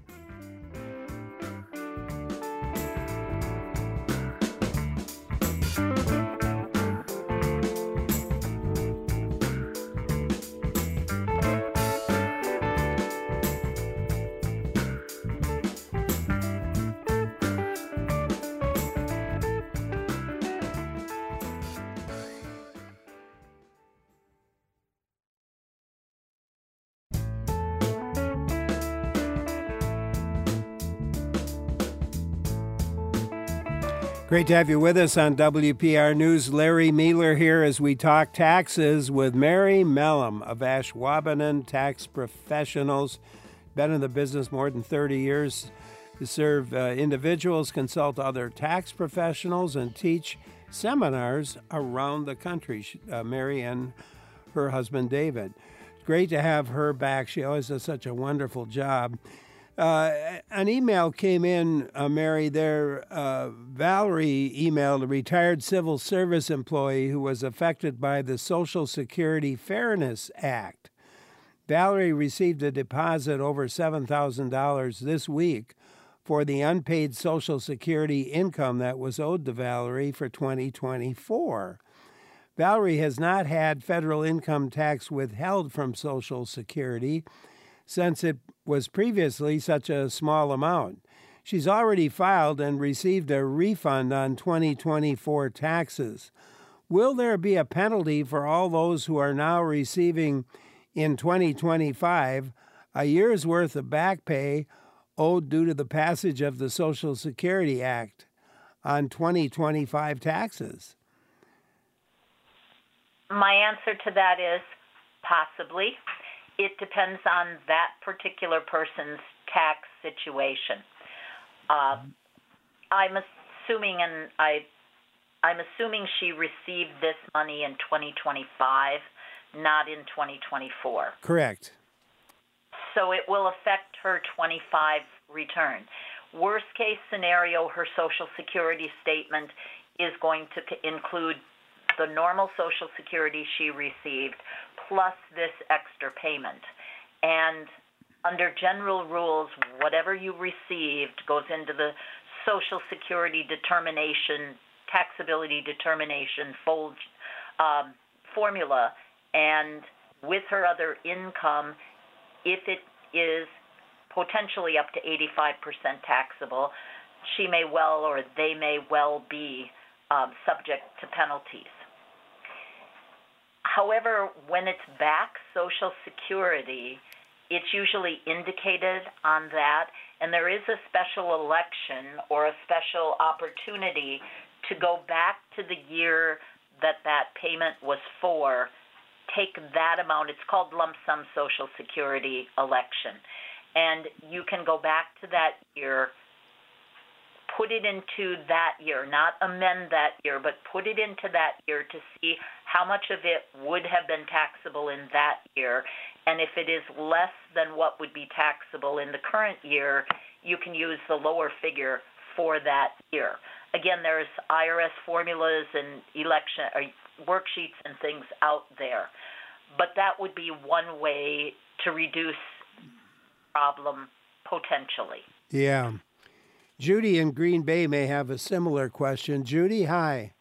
Great to have you with us on WPR News. Larry Mealer here as we talk taxes with Mary Mellum of Ashwaubenon Tax Professionals. been in the business more than 30 years to serve individuals, consult other tax professionals, and teach seminars around the country. Mary and her husband, David. Great to have her back. She always does such a wonderful job. An email came in, Mary, there. Valerie emailed a retired civil service employee who was affected by the Social Security Fairness Act. Valerie received a deposit over $7,000 this week for the unpaid Social Security income that was owed to Valerie for 2024. Valerie has not had federal income tax withheld from Social Security since it was previously such a small amount. She's already filed and received a refund on 2024 taxes. Will there be a penalty for all those who are now receiving in 2025 a year's worth of back pay owed due to the passage of the Social Security Act on 2025 taxes? My answer to that is possibly. It depends on that particular person's tax situation. I'm assuming she received this money in 2025, not in 2024. Correct. So it will affect her 25 return. Worst case scenario, her Social Security statement is going to include the normal Social Security she received plus this extra payment. And under general rules, whatever you received goes into the Social Security determination, taxability determination formula. And with her other income, if it is potentially up to 85% taxable, she may well or they may well be subject to penalties. However, when it's back Social Security, it's usually indicated on that, and there is a special election or a special opportunity to go back to the year that that payment was for, take that amount. It's called lump sum Social Security election. And you can go back to that year, put it into that year, not amend that year, but put it into that year to see how much of it would have been taxable in that year. And if it is less than what would be taxable in the current year, you can use the lower figure for that year. Again, there's IRS formulas and election worksheets and things out there. But that would be one way to reduce problem potentially. Yeah. Judy in Green Bay may have a similar question. Judy, hi.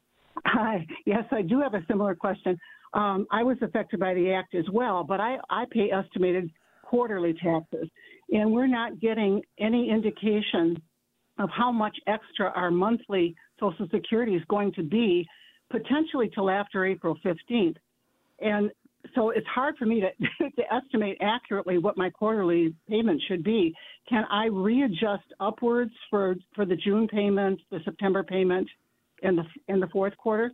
Hi. Yes, I do have a similar question. I was affected by the act as well, but I pay estimated quarterly taxes, and we're not getting any indication of how much extra our monthly Social Security is going to be, potentially till after April 15th. And so it's hard for me to estimate accurately what my quarterly payment should be. Can I readjust upwards for the June payment, the September payment, in the fourth quarter?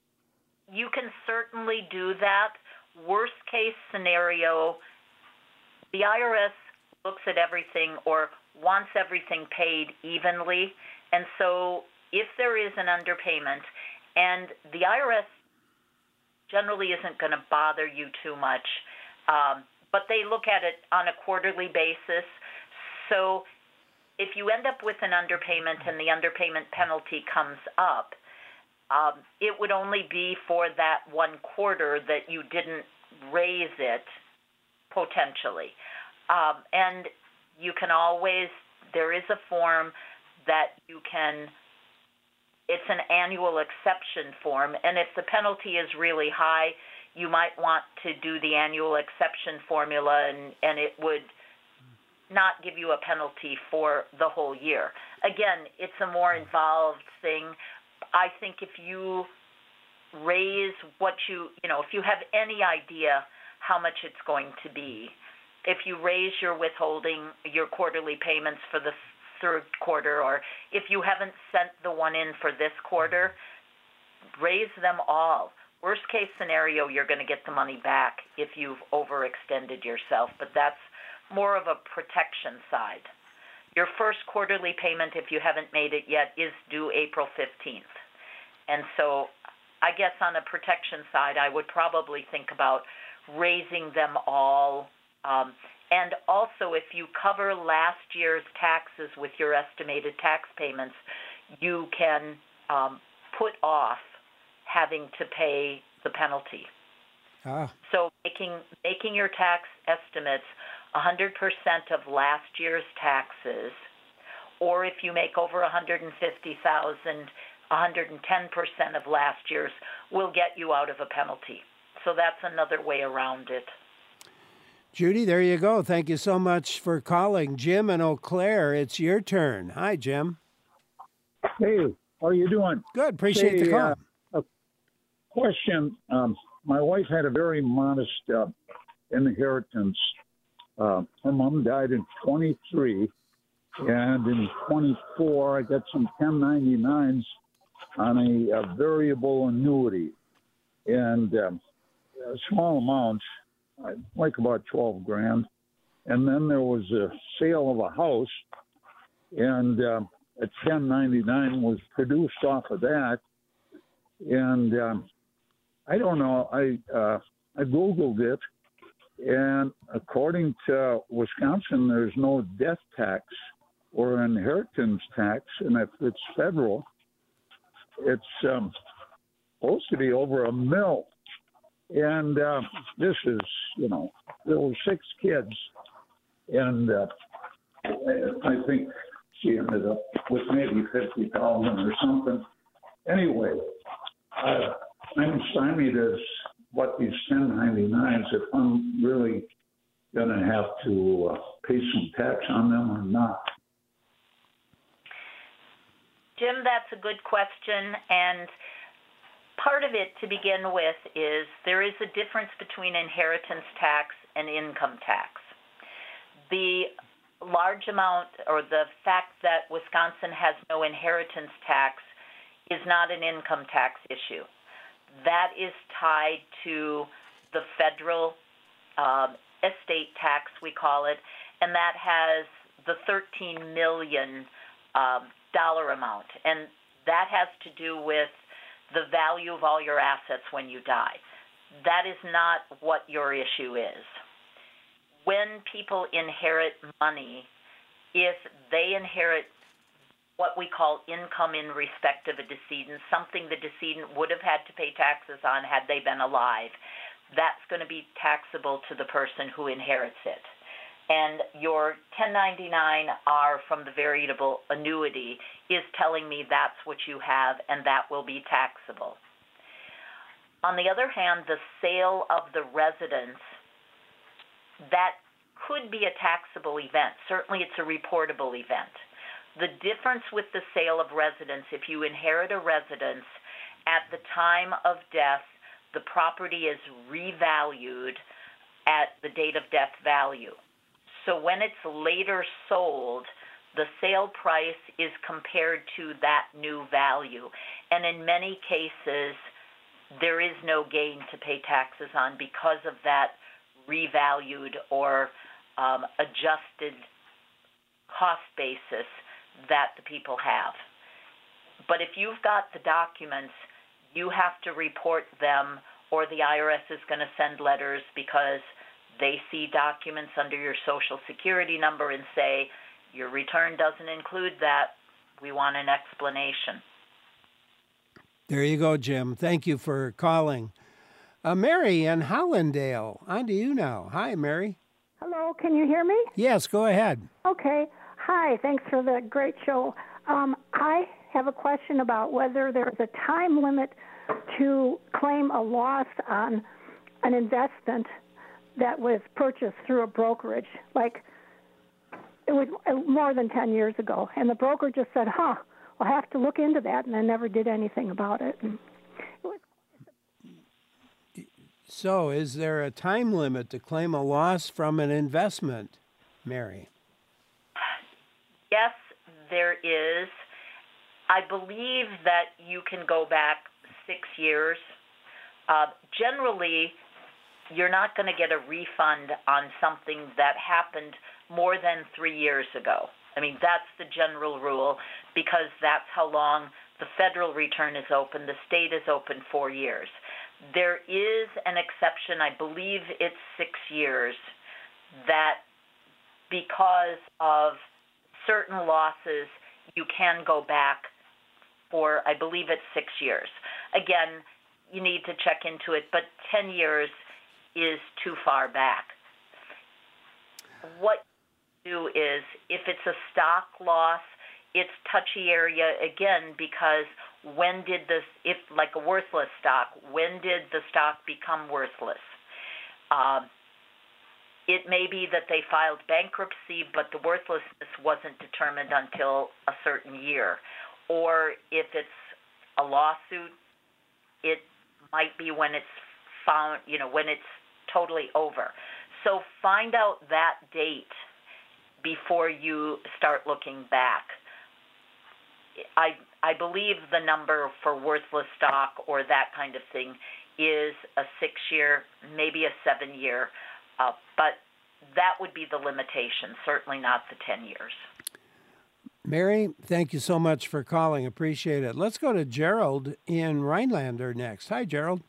You can certainly do that. Worst case scenario, the IRS looks at everything or wants everything paid evenly. And so if there is an underpayment, and the IRS generally isn't going to bother you too much, but they look at it on a quarterly basis. So if you end up with an underpayment and the underpayment penalty comes up, it would only be for that one quarter that you didn't raise it, potentially. And you can always, there is a form that you can, it's an annual exception form, and if the penalty is really high, you might want to do the annual exception formula, and it would not give you a penalty for the whole year. Again, it's a more involved thing. I think if you raise what if you have any idea how much it's going to be, if you raise your withholding, your quarterly payments for the third quarter, or if you haven't sent the one in for this quarter, raise them all. Worst case scenario, you're going to get the money back if you've overextended yourself, but that's more of a protection side. Your first quarterly payment, if you haven't made it yet, is due April 15th. And so I guess on a protection side, I would probably think about raising them all. And also, if you cover last year's taxes with your estimated tax payments, you can put off having to pay the penalty. So making your tax estimates 100% of last year's taxes, or if you make over $150,000, 110% of last year's will get you out of a penalty. So that's another way around it. Judy, there you go. Thank you so much for calling. Jim in Eau Claire, it's your turn. Hi, Jim. Hey, how are you doing? Good. Appreciate the call. A question. My wife had a very modest inheritance. Her mom died in 23, and in 24, I got some 1099s on a variable annuity, and a small amount, like about 12 grand. And then there was a sale of a house, and a 1099 was produced off of that. And I don't know, I Googled it, and according to Wisconsin, there's no death tax or inheritance tax, and if it's federal, it's supposed to be over $1 million. And this is, there were 6 kids, and I think she ended up with maybe 50,000 or something. Anyway, I'm stymied as what these 1099s, if I'm really going to have to pay some tax on them or not. Jim, that's a good question, and part of it to begin with is there is a difference between inheritance tax and income tax. The large amount, or the fact that Wisconsin has no inheritance tax, is not an income tax issue. That is tied to the federal estate tax, we call it, and that has the $13 million dollar amount, and that has to do with the value of all your assets when you die. That is not what your issue is. When people inherit money, if they inherit what we call income in respect of a decedent, something the decedent would have had to pay taxes on had they been alive, that's going to be taxable to the person who inherits it. And your 1099-R from the variable annuity is telling me that's what you have, and that will be taxable. On the other hand, the sale of the residence, that could be a taxable event. Certainly it's a reportable event. The difference with the sale of residence, if you inherit a residence, at the time of death, the property is revalued at the date of death value. So when it's later sold, the sale price is compared to that new value. And in many cases, there is no gain to pay taxes on because of that revalued or adjusted cost basis that the people have. But if you've got the documents, you have to report them, or the IRS is going to send letters because they see documents under your Social Security number and say, your return doesn't include that. We want an explanation. There you go, Jim. Thank you for calling. Mary in Hollandale, on to you now. Hi, Mary. Hello, can you hear me? Yes, go ahead. Okay. Hi, thanks for the great show. I have a question about whether there's a time limit to claim a loss on an investment that was purchased through a brokerage. Like, it was more than 10 years ago. And the broker just said, I'll have to look into that, and I never did anything about it. So is there a time limit to claim a loss from an investment, Mary? Yes, there is. I believe that you can go back 6 years. Generally, you're not going to get a refund on something that happened more than 3 years ago. I mean, that's the general rule, because that's how long the federal return is open. The state is open 4 years. There is an exception, I believe it's 6 years, that because of certain losses, you can go back for, I believe it's 6 years. Again, you need to check into it, but 10 years is too far back. What you do is, if it's a stock loss, it's touchy area again, because when did this, if like a worthless stock, when did the stock become worthless? It may be that they filed bankruptcy, but the worthlessness wasn't determined until a certain year. Or if it's a lawsuit, it might be when it's found, when it's totally over. So find out that date before you start looking back. I believe the number for worthless stock or that kind of thing is a 6-year, maybe a 7-year, but that would be the limitation, certainly not the 10 years. Mary, thank you so much for calling. Appreciate it. Let's go to Gerald in Rhinelander next. Hi, Gerald.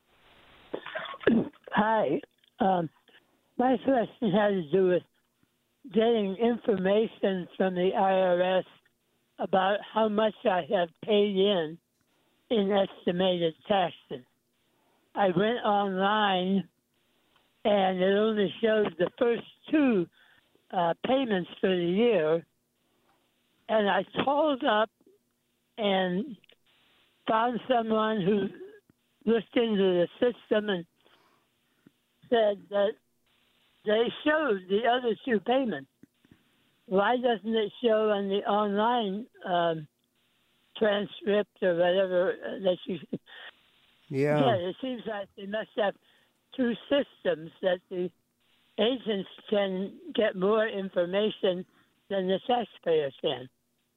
Hi. My question has to do with getting information from the IRS about how much I have paid in estimated taxes. I went online, and it only shows the first 2 payments for the year. And I called up and found someone who looked into the system and said that they showed the other 2 payments. Why doesn't it show on the online transcript or whatever that you... Yeah, it seems like they must have 2 systems that the agents can get more information than the taxpayer can.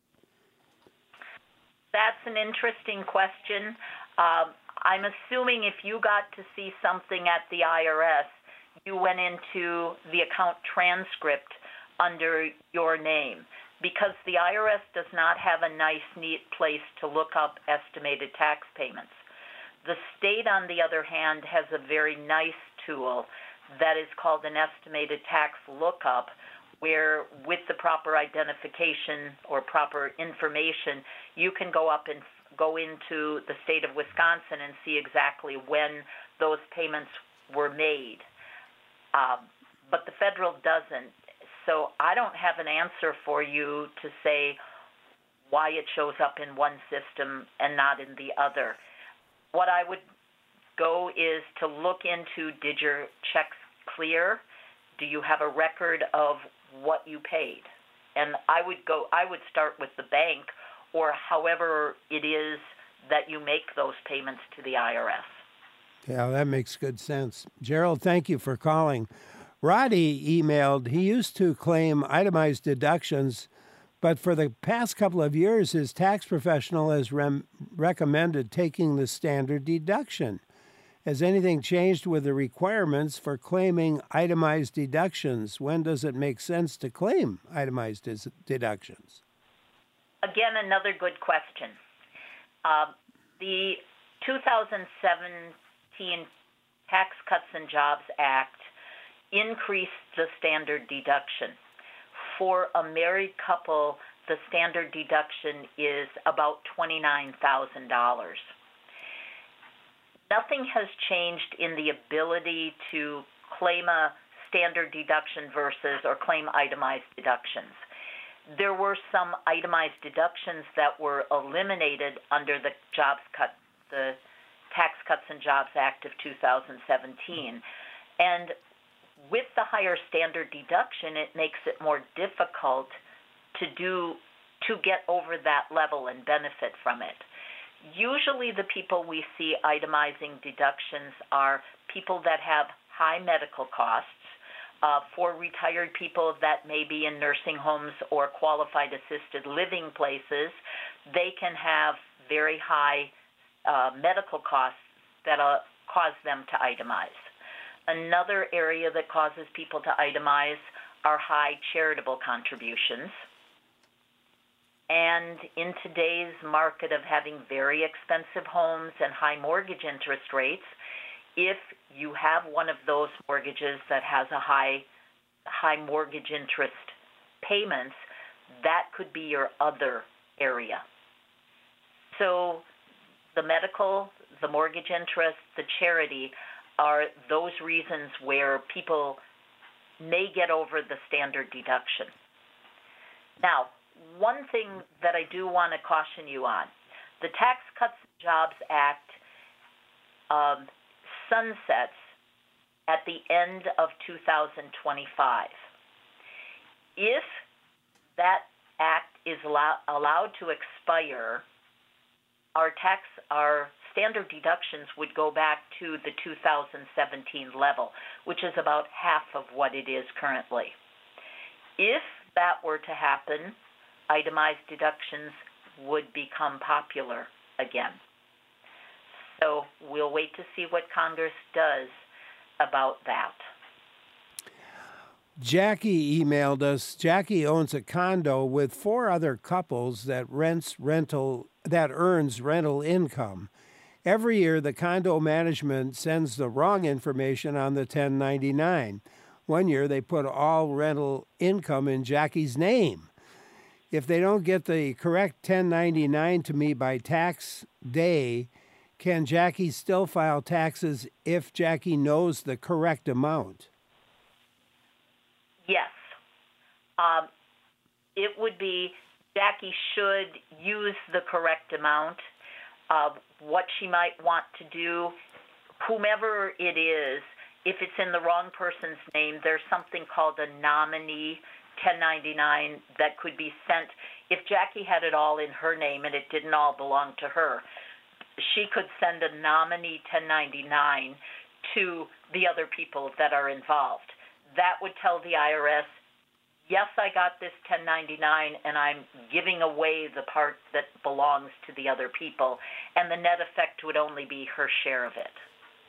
That's an interesting question. I'm assuming if you got to see something at the IRS, you went into the account transcript under your name, because the IRS does not have a nice, neat place to look up estimated tax payments. The state, on the other hand, has a very nice tool that is called an estimated tax lookup, where with the proper identification or proper information, you can go up and go into the state of Wisconsin and see exactly when those payments were made. But the federal doesn't. So I don't have an answer for you to say why it shows up in one system and not in the other. What I would go is to look into, did your checks clear? Do you have a record of what you paid? And I would start with the bank, or however it is that you make those payments to the IRS. Yeah, that makes good sense. Gerald, thank you for calling. Roddy emailed, he used to claim itemized deductions, but for the past couple of years, his tax professional has recommended taking the standard deduction. Has anything changed with the requirements for claiming itemized deductions? When does it make sense to claim itemized deductions? Again, another good question. The 2017 Tax Cuts and Jobs Act increased the standard deduction. For a married couple, the standard deduction is about $29,000. Nothing has changed in the ability to claim a standard deduction versus or claim itemized deductions. There were some itemized deductions that were eliminated under the Tax Cuts and Jobs Act of 2017. And with the higher standard deduction, it makes it more difficult to get over that level and benefit from it. Usually the people we see itemizing deductions are people that have high medical costs. For retired people that may be in nursing homes or qualified assisted living places, they can have very high medical costs that cause them to itemize. Another area that causes people to itemize are high charitable contributions. And in today's market of having very expensive homes and high mortgage interest rates, if you have one of those mortgages that has a high mortgage interest payments, that could be your other area. So the medical, the mortgage interest, the charity are those reasons where people may get over the standard deduction. Now, one thing that I do want to caution you on, the Tax Cuts and Jobs Act sunsets at the end of 2025. If that act is allowed to expire, our standard deductions would go back to the 2017 level, which is about half of what it is currently. If that were to happen, itemized deductions would become popular again. So we'll wait to see what Congress does about that. Jackie emailed us. Jackie owns a condo with 4 other couples that earns rental income. Every year, the condo management sends the wrong information on the 1099. One year, they put all rental income in Jackie's name. If they don't get the correct 1099 to me by tax day, can Jackie still file taxes if Jackie knows the correct amount? Yes. It would be Jackie should use the correct amount. What she might want to do, whomever it is, if it's in the wrong person's name, there's something called a nominee 1099 that could be sent. If Jackie had it all in her name and it didn't all belong to her, she could send a nominee 1099 to the other people that are involved. That would tell the IRS, yes, I got this 1099 and I'm giving away the part that belongs to the other people, and the net effect would only be her share of it.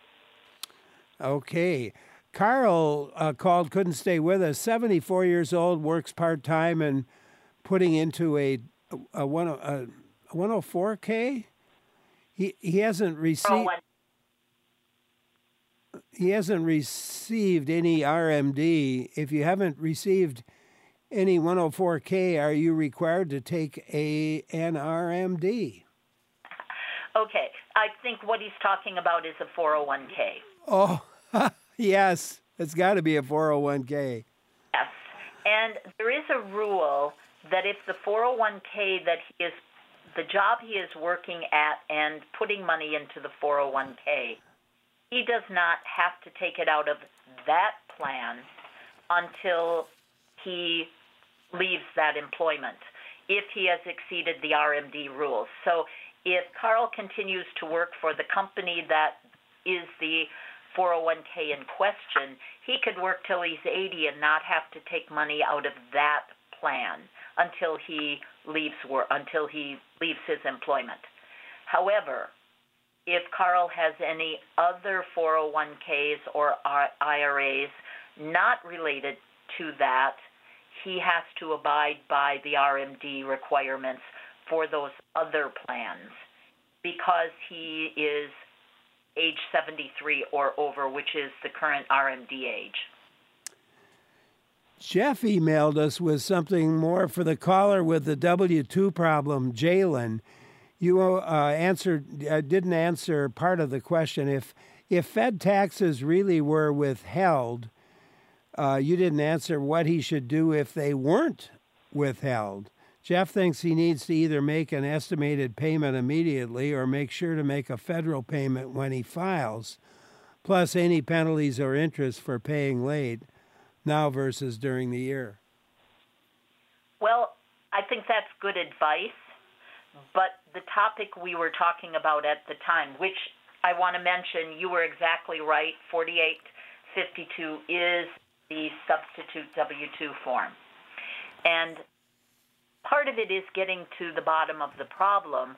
Okay. Carl called, couldn't stay with us. 74 years old, works part-time and putting into a 104K. He hasn't received any RMD. If you haven't received any 104K, are you required to take an RMD? Okay. I think what he's talking about is a 401K. Oh, yes. It's got to be a 401K. Yes. And there is a rule that if the 401K that the job he is working at and putting money into the 401K, he does not have to take it out of that plan until he leaves that employment, if he has exceeded the RMD rules. So if Carl continues to work for the company that is the 401K in question, he could work till he's 80 and not have to take money out of that plan until he leaves his employment. However, if Carl has any other 401Ks or IRAs not related to that, he has to abide by the RMD requirements for those other plans because he is age 73 or over, which is the current RMD age. Jeff emailed us with something more for the caller with the W-2 problem, Jalen. You didn't answer part of the question. If Fed taxes really were withheld, you didn't answer what he should do if they weren't withheld. Jeff thinks he needs to either make an estimated payment immediately or make sure to make a federal payment when he files, plus any penalties or interest for paying late, now versus during the year. Well, I think that's good advice, but the topic we were talking about at the time, which I want to mention, you were exactly right, 4852 is the substitute W-2 form. And part of it is getting to the bottom of the problem.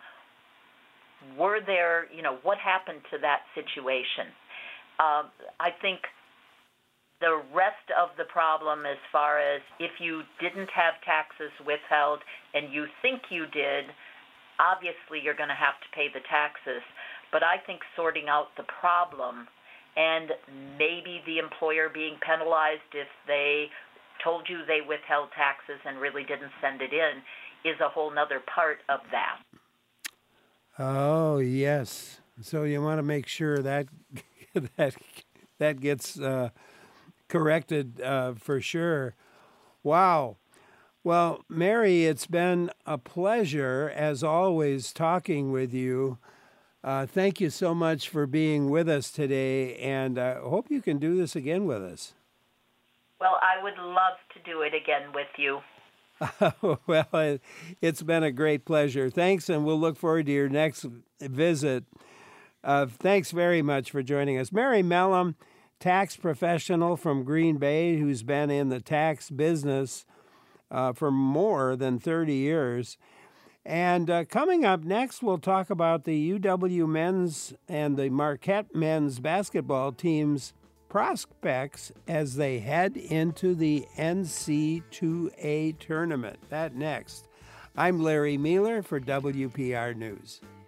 What happened to that situation? I think The rest of the problem, as far as if you didn't have taxes withheld and you think you did, obviously you're going to have to pay the taxes. But I think sorting out the problem and maybe the employer being penalized if they told you they withheld taxes and really didn't send it in is a whole nother part of that. Oh, yes. So you want to make sure that that gets corrected for sure. Wow. Well, Mary, it's been a pleasure, as always, talking with you. Thank you so much for being with us today, and I hope you can do this again with us. Well, I would love to do it again with you. Well, it's been a great pleasure. Thanks, and we'll look forward to your next visit. Thanks very much for joining us. Mary Mellum, tax professional from Green Bay, who's been in the tax business for more than 30 years. And coming up next, we'll talk about the UW men's and the Marquette men's basketball teams' prospects as they head into the NC2A tournament. That next. I'm Larry Mealer for WPR News.